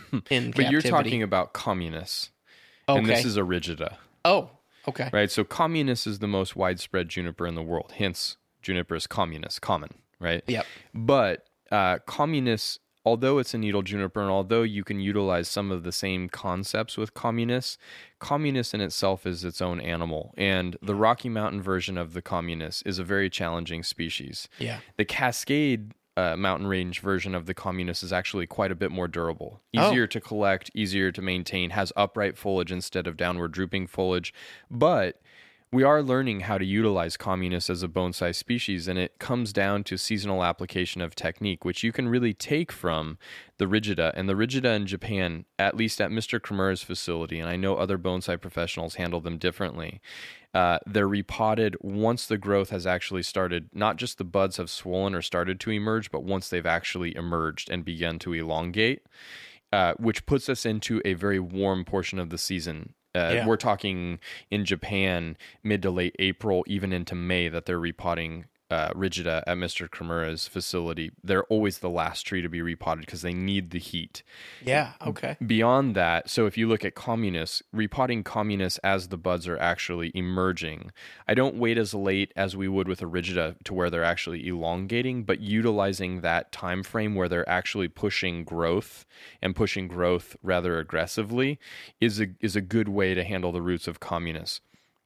in But you're captivity. talking about communis, okay. and this is a rigida, oh, okay. right? So communis is the most widespread juniper in the world. Hence, juniper is communis, common, right? Yep. But uh, communis, although it's a needle juniper, and although you can utilize some of the same concepts with communis, communis in itself is its own animal. And the Rocky Mountain version of the communis is a very challenging species. Yeah. The Cascade uh, mountain range version of the communis is actually quite a bit more durable. Oh. Easier to collect, easier to maintain, has upright foliage instead of downward drooping foliage. But we are learning how to utilize communis as a bonsai species, and it comes down to seasonal application of technique, which you can really take from the rigida. And the rigida in Japan, at least at Mister Kimura's facility, and I know other bonsai professionals handle them differently, uh, they're repotted once the growth has actually started. Not just the buds have swollen or started to emerge, but once they've actually emerged and begun to elongate, uh, which puts us into a very warm portion of the season. Uh, Yeah. We're talking in Japan, mid to late April, even into May, that they're repotting uh, rigida at Mister Kimura's facility. They're always the last tree to be repotted because they need the heat. Yeah. Okay. Beyond that, so if you look at communis, repotting communis as the buds are actually emerging, I don't wait as late as we would with a rigida to where they're actually elongating, but utilizing that time frame where they're actually pushing growth and pushing growth rather aggressively is a is a good way to handle the roots of communis.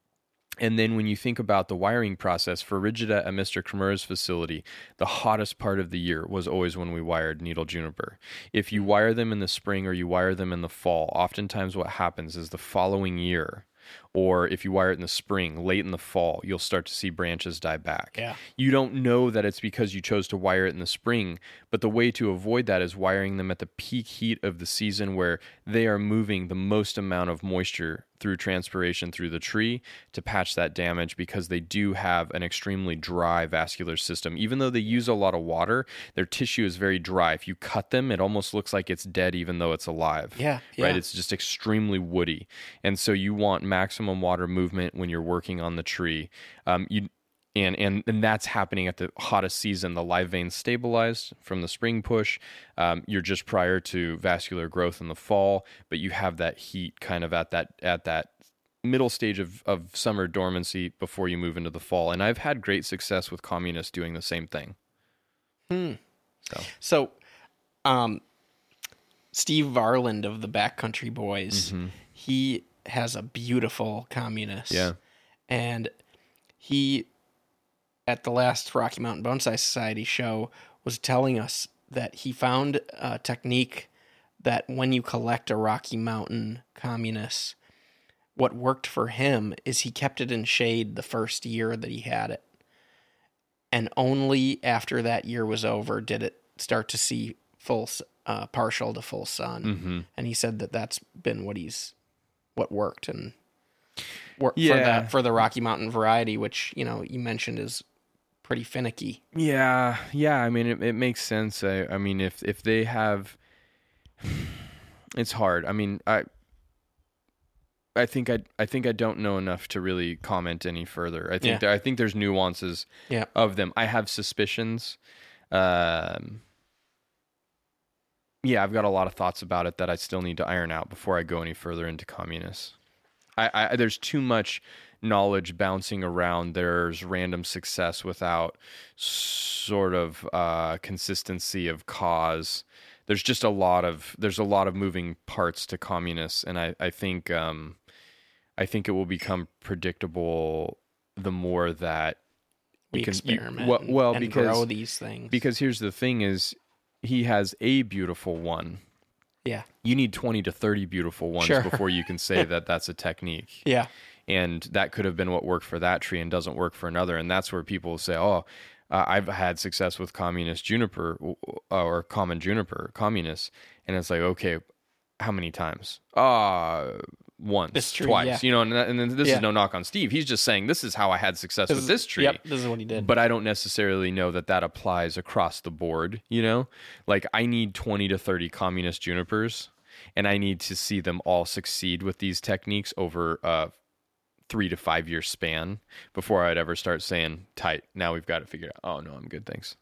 And then when you think about the wiring process for rigida at Mister Kimura's facility, the hottest part of the year was always when we wired needle juniper. If you wire them in the spring or you wire them in the fall, oftentimes what happens is the following year, or if you wire it in the spring, late in the fall, you'll start to see branches die back. Yeah. You don't know that it's because you chose to wire it in the spring, but the way to avoid that is wiring them at the peak heat of the season where they are moving the most amount of moisture through transpiration through the tree to patch that damage, because they do have an extremely dry vascular system. Even though they use a lot of water, their tissue is very dry. If you cut them, it almost looks like it's dead even though it's alive. Yeah, yeah. Right? It's just extremely woody. And so you want maximum water movement when you're working on the tree. Um, you And, and and that's happening at the hottest season. The live veins stabilized from the spring push. Um, you're just prior to vascular growth in the fall, but you have that heat kind of at that at that middle stage of, of summer dormancy before you move into the fall. And I've had great success with communists doing the same thing. Hmm. So So, um, Steve Varland of the Backcountry Boys, he has a beautiful communist. Yeah. And he, at the last Rocky Mountain Bonsai Society show, was telling us that he found a technique that when you collect a Rocky Mountain communist, what worked for him is he kept it in shade the first year that he had it. And only after that year was over did it start to see full, uh, partial to full sun. Mm-hmm. And he said that that's been what he's, what worked and worked for Yeah. that, for the Rocky Mountain variety, which, you know, you mentioned is pretty finicky. Yeah, yeah. I mean, it, it makes sense. I, I mean, if if they have, it's hard. I mean, I, I think I, I think I don't know enough to really comment any further. I think Yeah. there, I think there's nuances Yeah. of them. I have suspicions. Um, yeah, I've got a lot of thoughts about it that I still need to iron out before I go any further into communists. I, I there's too much knowledge bouncing around. There's random success without sort of uh, consistency of cause. There's just a lot of there's a lot of moving parts to communists, and I I think um, I think it will become predictable the more that We you can- you- experiment well, and, well, and because grow these things. because here's the thing is he has a beautiful one. Yeah. You need twenty to thirty beautiful ones Sure. before you can say that that's a technique. Yeah. And that could have been what worked for that tree and doesn't work for another. And that's where people say, oh, uh, I've had success with communist juniper uh, or common juniper, communist. And it's like, okay, how many times? Uh, once, This tree, twice. yeah. You know, and, and then this Yeah. is no knock on Steve. He's just saying, this is how I had success with this tree. Yep, this is what he did. But I don't necessarily know that that applies across the board, you know? Like, I need twenty to thirty communist junipers, and I need to see them all succeed with these techniques over a three to five year span before I'd ever start saying, tight, now we've got it figured out. Oh, no, I'm good, thanks.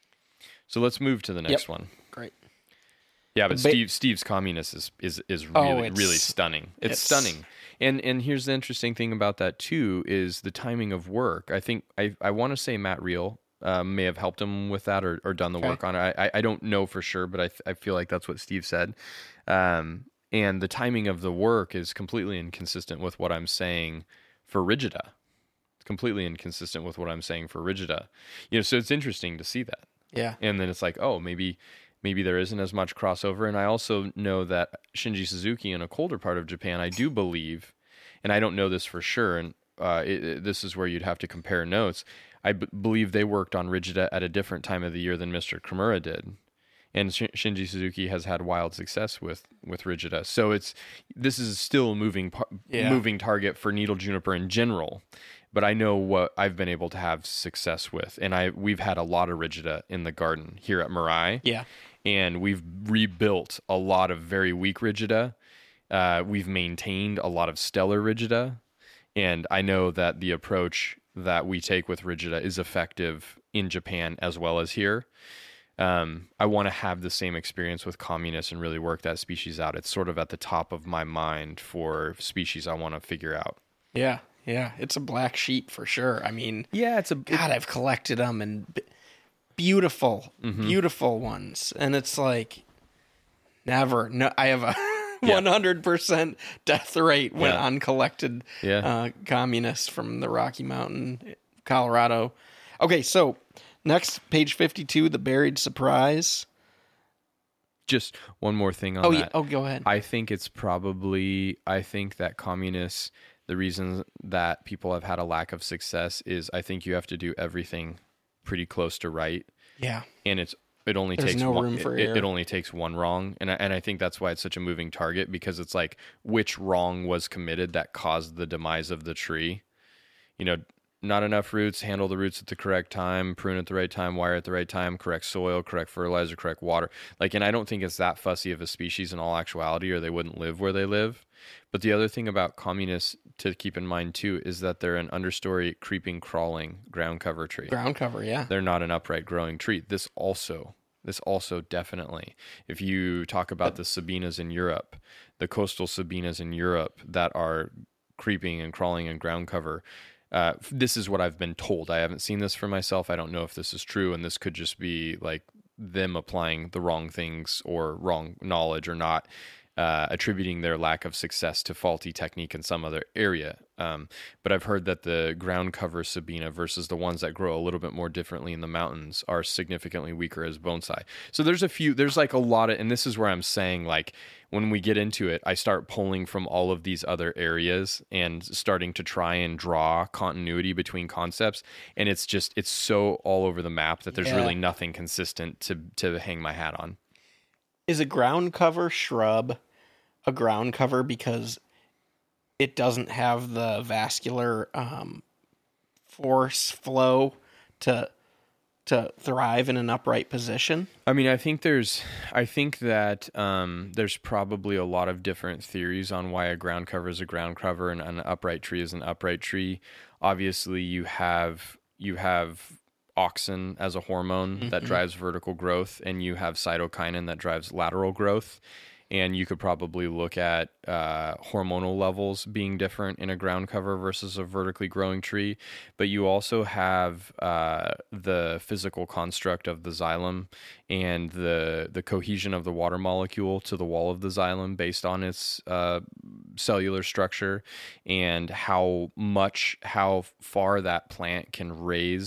So let's move to the next Yep. one. Great. Yeah, but Ba- Steve Steve's communist is is, is Oh, really, it's- really stunning. It's, it's- stunning. And and here's the interesting thing about that too is the timing of work. I think I I want to say Matt Reel um, may have helped him with that or, or done the Okay. work on it. I, I don't know for sure, but I th- I feel like that's what Steve said. Um, and the timing of the work is completely inconsistent with what I'm saying for Rigida. It's completely inconsistent with what I'm saying for Rigida. You know, so it's interesting to see that. Yeah. And then it's like, oh, maybe maybe there isn't as much crossover. And I also know that Shinji Suzuki in a colder part of Japan, I do believe, and I don't know this for sure, and uh, it, it- this is where you'd have to compare notes. I b- believe they worked on Rigida at a different time of the year than Mister Kimura did. And Sh- Shinji Suzuki has had wild success with, with Rigida. So it's this is still a moving par- Yeah. moving target for needle juniper in general. But I know what I've been able to have success with, and I we've had a lot of Rigida in the garden here at Mirai, Yeah. and we've rebuilt a lot of very weak Rigida. Uh, we've maintained a lot of stellar Rigida, and I know that the approach that we take with Rigida is effective in Japan as well as here. Um, I want to have the same experience with communists and really work that species out. It's sort of at the top of my mind for species I want to figure out. Yeah. Yeah. It's a black sheep for sure. I mean, Yeah, it's a God, I've collected them and b- beautiful, Mm-hmm. beautiful ones. And it's like never. No, I have a Yeah. one hundred percent death rate when Yeah. uncollected Yeah. uh, communists from the Rocky Mountain, Colorado. Okay, so next, page fifty-two, the buried surprise. just one more thing on Oh, that. yeah. Oh, go ahead. I think it's probably, I think that communists, the reason that people have had a lack of success is I think you have to do everything pretty close to right. Yeah. And it's, it only There's takes no one, room for it, error. it only takes one wrong. And I, and I think that's why it's such a moving target, because it's like which wrong was committed that caused the demise of the tree. You know, not enough roots, handle the roots at the correct time, prune at the right time, wire at the right time, correct soil, correct fertilizer, correct water. Like, and I don't think it's that fussy of a species in all actuality, or they wouldn't live where they live. But the other thing about communists to keep in mind too is that they're an understory, creeping, crawling ground cover tree. Ground cover, yeah. They're not an upright growing tree. This also, this also definitely, if you talk about the Sabinas in Europe, the coastal Sabinas in Europe that are creeping and crawling in ground cover, uh, this is what I've been told. I haven't seen this for myself. I don't know if this is true, and this could just be like them applying the wrong things or wrong knowledge, or not uh, attributing their lack of success to faulty technique in some other area. Um, but I've heard that the ground cover Sabina versus the ones that grow a little bit more differently in the mountains are significantly weaker as bonsai. So there's a few, there's like a lot of, and this is where I'm saying, like, when we get into it, I start pulling from all of these other areas and starting to try and draw continuity between concepts. And it's just, it's so all over the map that there's Yeah. really nothing consistent to, to hang my hat on. Is a ground cover shrub a ground cover because it doesn't have the vascular um, force flow to to thrive in an upright position? I mean, I think there's, I think that um, there's probably a lot of different theories on why a ground cover is a ground cover and an upright tree is an upright tree. Obviously, you have you have auxin as a hormone that drives vertical growth, and you have cytokinin that drives lateral growth. And you could probably look at uh, hormonal levels being different in a ground cover versus a vertically growing tree. But you also have uh, the physical construct of the xylem and the the cohesion of the water molecule to the wall of the xylem based on its uh, cellular structure, and how much, how far that plant can raise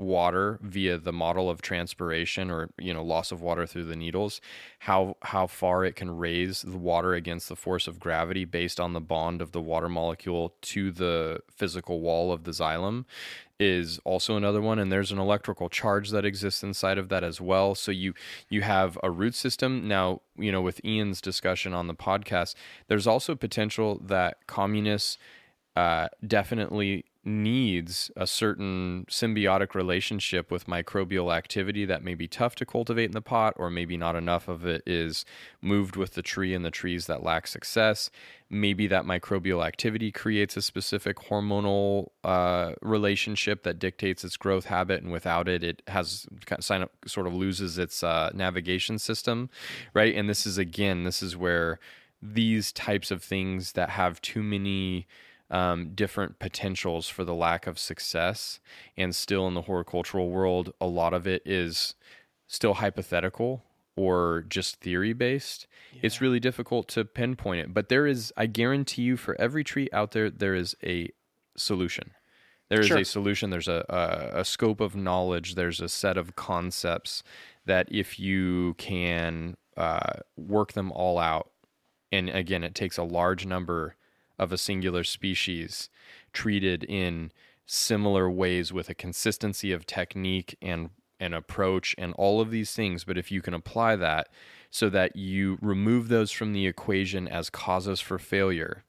water via the model of transpiration, or you know loss of water through the needles, how how far it can raise the water against the force of gravity based on the bond of the water molecule to the physical wall of the xylem is also another one. And there's an electrical charge that exists inside of that as well. So you you have a root system. Now, you know, with Ian's discussion on the podcast, there's also potential that communists uh, definitely needs a certain symbiotic relationship with microbial activity that may be tough to cultivate in the pot, or maybe not enough of it is moved with the tree and the trees that lack success. Maybe that microbial activity creates a specific hormonal uh, relationship that dictates its growth habit, and without it, it has kind of sort of loses its uh, navigation system, right? And this is, again, this is where these types of things that have too many Um, different potentials for the lack of success, and still in the horticultural world, a lot of it is still hypothetical or just theory based. Yeah. It's really difficult to pinpoint it, but there is, I guarantee you, for every tree out there, there is a solution. There is sure. a solution. There's a, a, a scope of knowledge. There's a set of concepts that if you can uh, work them all out, and again, it takes a large number of a singular species treated in similar ways with a consistency of technique and and approach and all of these things. But if you can apply that so that you remove those from the equation as causes for failure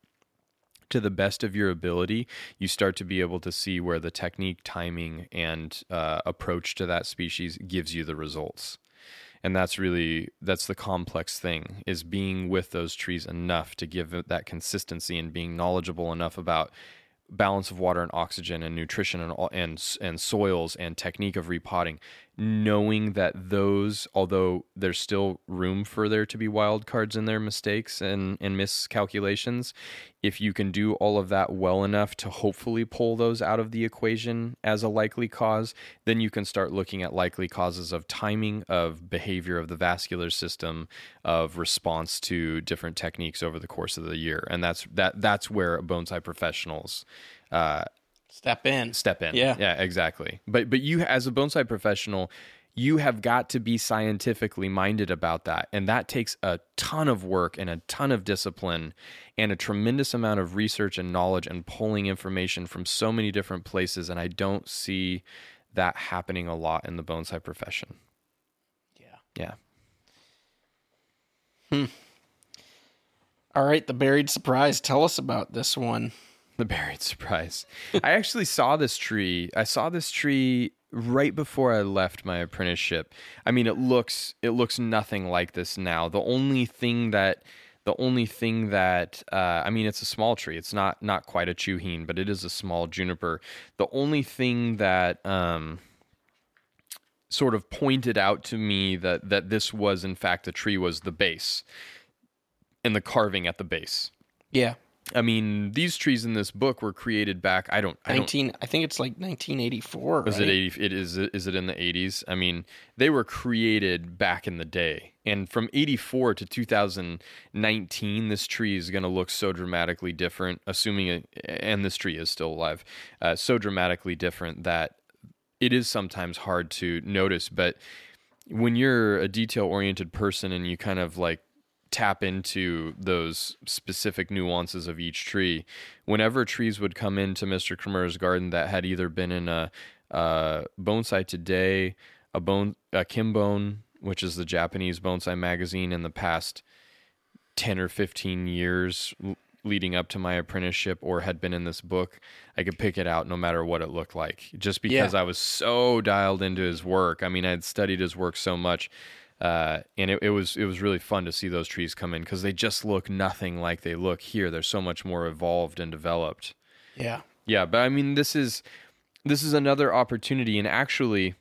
to the best of your ability, you start to be able to see where the technique, timing, and uh, approach to that species gives you the results. And that's really, that's the complex thing, is being with those trees enough to give it that consistency, and being knowledgeable enough about balance of water and oxygen and nutrition and and and soils and technique of repotting, knowing that those, although there's still room for there to be wild cards in their mistakes and, and miscalculations, if you can do all of that well enough to hopefully pull those out of the equation as a likely cause, then you can start looking at likely causes of timing, of behavior of the vascular system, of response to different techniques over the course of the year. And that's that that's where bonsai professionals uh Step in. Step in. Yeah. Yeah, exactly. But but you, as a bonsai professional, you have got to be scientifically minded about that. And that takes a ton of work and a ton of discipline and a tremendous amount of research and knowledge and pulling information from so many different places. And I don't see that happening a lot in the bonsai profession. Yeah. Yeah. Hmm. All right, the buried surprise. Tell us about this one. The buried surprise. I actually saw this tree. I saw this tree right before I left my apprenticeship. I mean, it looks it looks nothing like this now. The only thing that the only thing that uh, I mean, it's a small tree. It's not not quite a chewheen, but it is a small juniper. The only thing that um, sort of pointed out to me that that this was in fact a tree was the base and the carving at the base. Yeah. I mean, these trees in this book were created back. I don't. I nineteen. don't, I think it's like nineteen eighty-four. Is right? it eighty? It is. Is it in the eighties? I mean, they were created back in the day, and from eighty-four to two thousand nineteen, this tree is going to look so dramatically different. Assuming it, and this tree is still alive, uh, so dramatically different that it is sometimes hard to notice. But when you're a detail-oriented person and you kind of like tap into those specific nuances of each tree, whenever trees would come into Mister Kimura's garden that had either been in a, a Bonsai Today, a bone, a Kimbone, which is the Japanese bonsai magazine, in the past ten or fifteen years leading up to my apprenticeship, or had been in this book, I could pick it out no matter what it looked like, just because yeah. I was so dialed into his work. I mean, I had studied his work so much. Uh, and it, it was it was really fun to see those trees come in, because they just look nothing like they look here. They're so much more evolved and developed. Yeah, yeah. But I mean, this is this is another opportunity, and actually,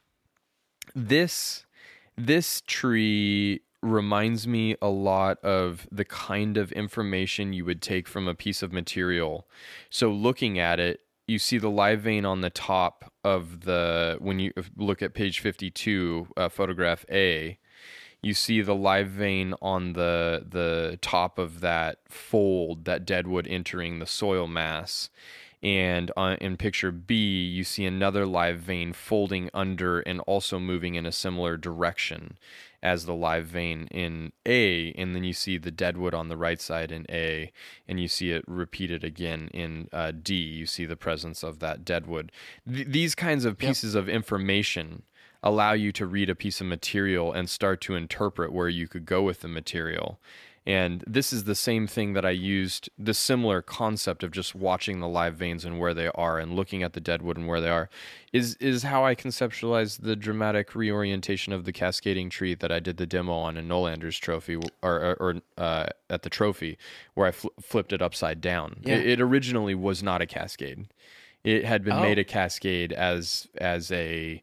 this this tree reminds me a lot of the kind of information you would take from a piece of material. So looking at it, you see the live vein on the top of the, when you look at page fifty-two, uh, photograph A, you see the live vein on the the top of that fold, that deadwood entering the soil mass. And uh, in picture B, you see another live vein folding under and also moving in a similar direction as the live vein in A. And then you see the deadwood on the right side in A, and you see it repeated again in uh, D. You see the presence of that deadwood. Th- these kinds of pieces yep. of information allow you to read a piece of material and start to interpret where you could go with the material. And this is the same thing that I used, the similar concept of just watching the live veins and where they are and looking at the deadwood and where they are, is is how I conceptualized the dramatic reorientation of the cascading tree that I did the demo on in Nolander's trophy, or, or, or uh, at the trophy, where I fl- flipped it upside down. Yeah. It, it originally was not a cascade. It had been oh. made a cascade as as a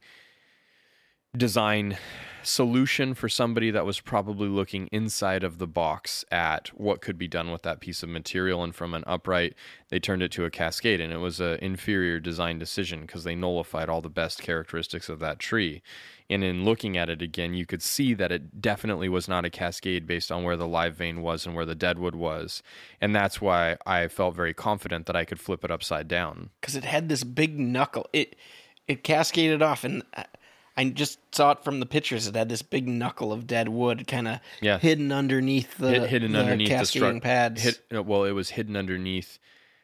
design solution for somebody that was probably looking inside of the box at what could be done with that piece of material, and from an upright they turned it to a cascade, and it was an inferior design decision because they nullified all the best characteristics of that tree. And in looking at it again, you could see that it definitely was not a cascade based on where the live vein was and where the deadwood was, and that's why I felt very confident that I could flip it upside down, because it had this big knuckle. It it cascaded off, and I just saw it from the pictures. It had this big knuckle of dead wood kind of yeah. hidden underneath the, Hid, hidden the underneath cascading the stru- pads. Hid, well, it was hidden underneath.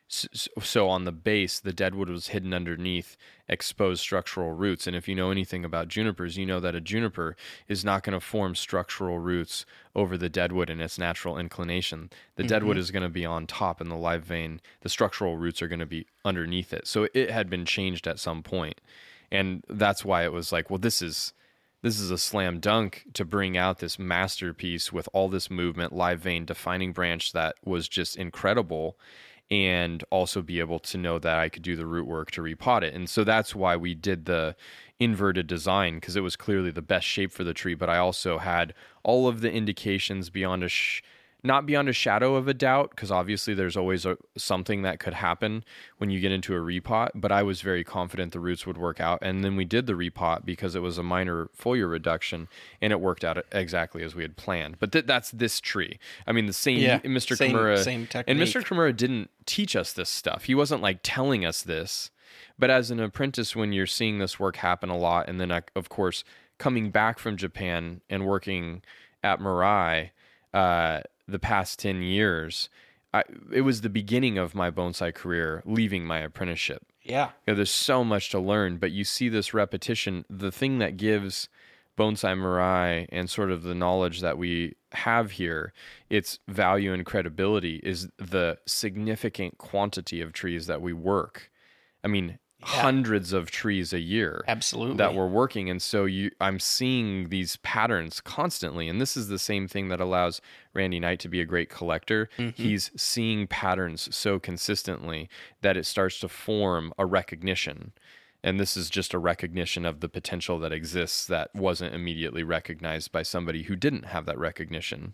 So on the base, the deadwood was hidden underneath exposed structural roots. And if you know anything about junipers, you know that a juniper is not going to form structural roots over the deadwood in its natural inclination. The mm-hmm. deadwood is going to be on top, and the live vein, the structural roots are going to be underneath it. So it had been changed at some point. And that's why it was like, well, this is this is a slam dunk to bring out this masterpiece with all this movement, live vein, defining branch that was just incredible, and also be able to know that I could do the root work to repot it. And so that's why we did the inverted design, because it was clearly the best shape for the tree, but I also had all of the indications beyond a... Sh- Not beyond a shadow of a doubt, because obviously there's always a, something that could happen when you get into a repot, but I was very confident the roots would work out. And then we did the repot because it was a minor foliar reduction, and it worked out exactly as we had planned. But th- that's this tree. I mean, the same yeah, Mister same, Kimura, same technique. And Mister Kimura didn't teach us this stuff. He wasn't like telling us this. But as an apprentice, when you're seeing this work happen a lot, and then of course coming back from Japan and working at Mirai, uh, the past ten years, I, it was the beginning of my bonsai career, leaving my apprenticeship. Yeah. You know, there's so much to learn, but you see this repetition. The thing that gives Bonsai Mirai and sort of the knowledge that we have here, its value and credibility, is the significant quantity of trees that we work. I mean, yeah. hundreds of trees a year. Absolutely. That we're working. And so you, I'm seeing these patterns constantly. And this is the same thing that allows Randy Knight to be a great collector. Mm-hmm. He's seeing patterns so consistently that it starts to form a recognition. And this is just a recognition of the potential that exists that wasn't immediately recognized by somebody who didn't have that recognition.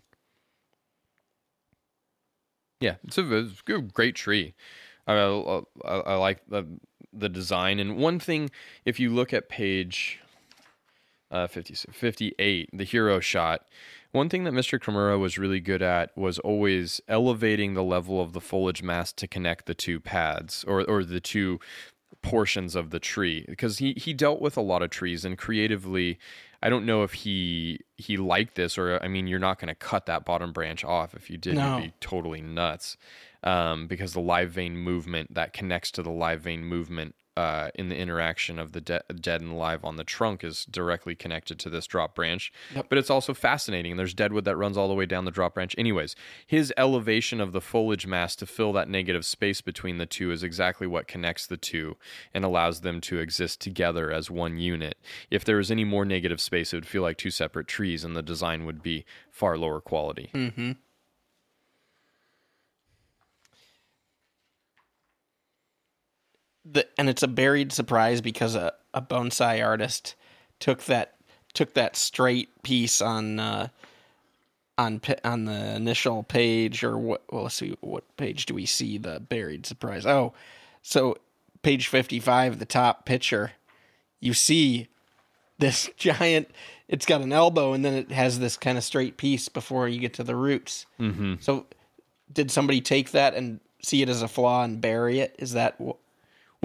Yeah, it's a, it's a great tree. I, I, I like the the design. And one thing, if you look at page uh, fifty, fifty-eight, the hero shot, one thing that Mister Kimura was really good at was always elevating the level of the foliage mass to connect the two pads, or or the two portions of the tree, because he, he dealt with a lot of trees, and creatively, I don't know if he he liked this, or I mean, you're not going to cut that bottom branch off. If you did, no. You'd be totally nuts. Um, because the live vein movement that connects to the live vein movement uh, in the interaction of the de- dead and live on the trunk is directly connected to this drop branch. Yep. But it's also fascinating. There's deadwood that runs all the way down the drop branch. Anyways, his elevation of the foliage mass to fill that negative space between the two is exactly what connects the two and allows them to exist together as one unit. If there was any more negative space, it would feel like two separate trees, and the design would be far lower quality. Mm-hmm. The, and it's a buried surprise because a, a bonsai artist took that took that straight piece on uh, on on the initial page, or what? Well, let's see, what page do we see the buried surprise? Oh, so page fifty-five, the top picture, you see this giant. It's got an elbow, and then it has this kind of straight piece before you get to the roots. Mm-hmm. So, did somebody take that and see it as a flaw and bury it? Is that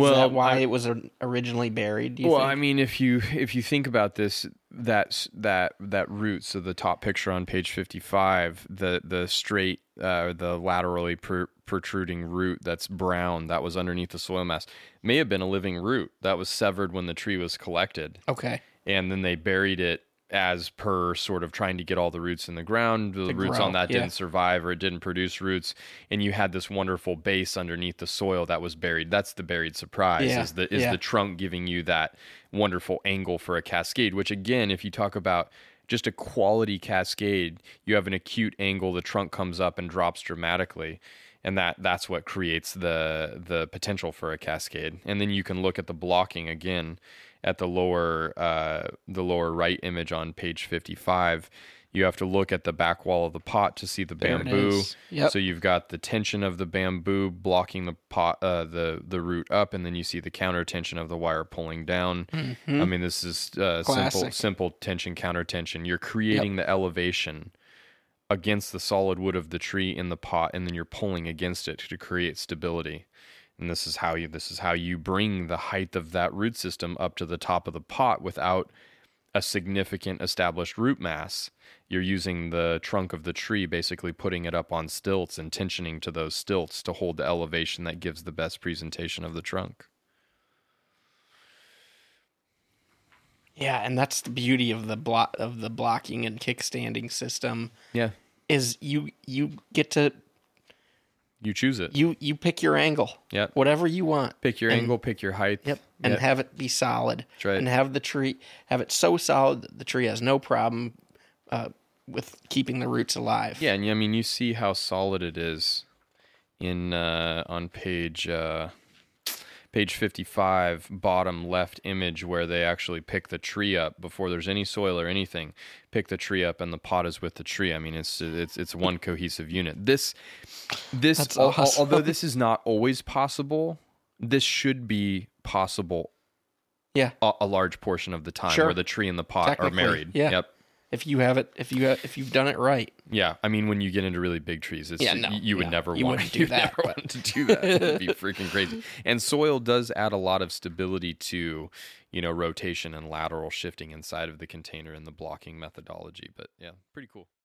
Is Well, that why I- it was or- originally buried? Do you Well, think? I mean, if you if you think about this, that that that root. So the top picture on page fifty-five, the the straight, uh, the laterally pr- protruding root that's brown that was underneath the soil mass may have been a living root that was severed when the tree was collected, Okay. and then they buried it as per sort of trying to get all the roots in the ground. The To roots grow, on that yeah. didn't survive or it didn't produce roots, and you had this wonderful base underneath the soil that was buried. That's the buried surprise. Yeah, Is the is yeah. the trunk giving you that wonderful angle for a cascade? Which again, if you talk about just a quality cascade, you have an acute angle. The trunk comes up and drops dramatically. And that that's what creates the the potential for a cascade. And then you can look at the blocking again at the lower uh, the lower right image on page fifty-five. You have to look at the back wall of the pot to see the There it bamboo. is. Yep. So you've got the tension of the bamboo blocking the pot, uh, the the root up, and then you see the counter tension of the wire pulling down. I mean, this is uh, simple Classic. simple tension counter tension. You're creating the elevation against the solid wood of the tree in the pot, and then you're pulling against it to create stability. And this is how you this is how you bring the height of that root system up to the top of the pot without a significant established root mass. You're using the trunk of the tree, basically putting it up on stilts and tensioning to those stilts to hold the elevation that gives the best presentation of the trunk. Yeah, and that's the beauty of the block of the blocking and kickstanding system Yeah, is you you get to you choose it. you you pick your angle. Yep. Whatever you want. Pick your And- angle, pick your height. Yep. And Yep. have it be solid. That's right. And have the tree have it so solid that the tree has no problem uh, with keeping the roots alive. Yeah, and I mean, you see how solid it is in uh, on page uh, page fifty-five, bottom left image, where they actually pick the tree up before there's any soil or anything. Pick the tree up, and the pot is with the tree. I mean, it's it's it's one cohesive unit. This this That's al- al- awesome. although this is not always possible, this should be possible Yeah. a, a large portion of the time, Sure. where the tree and the pot are Technically, married. yeah. Yep. If you have it if you ha- if you've done it right. Yeah, I mean, when you get into really big trees, it's, Yeah, no, you, you would yeah, never you want wouldn't do you'd that, never but- want to do that. It would be freaking crazy. And soil does add a lot of stability to, you know, rotation and lateral shifting inside of the container and the blocking methodology. But yeah, pretty cool.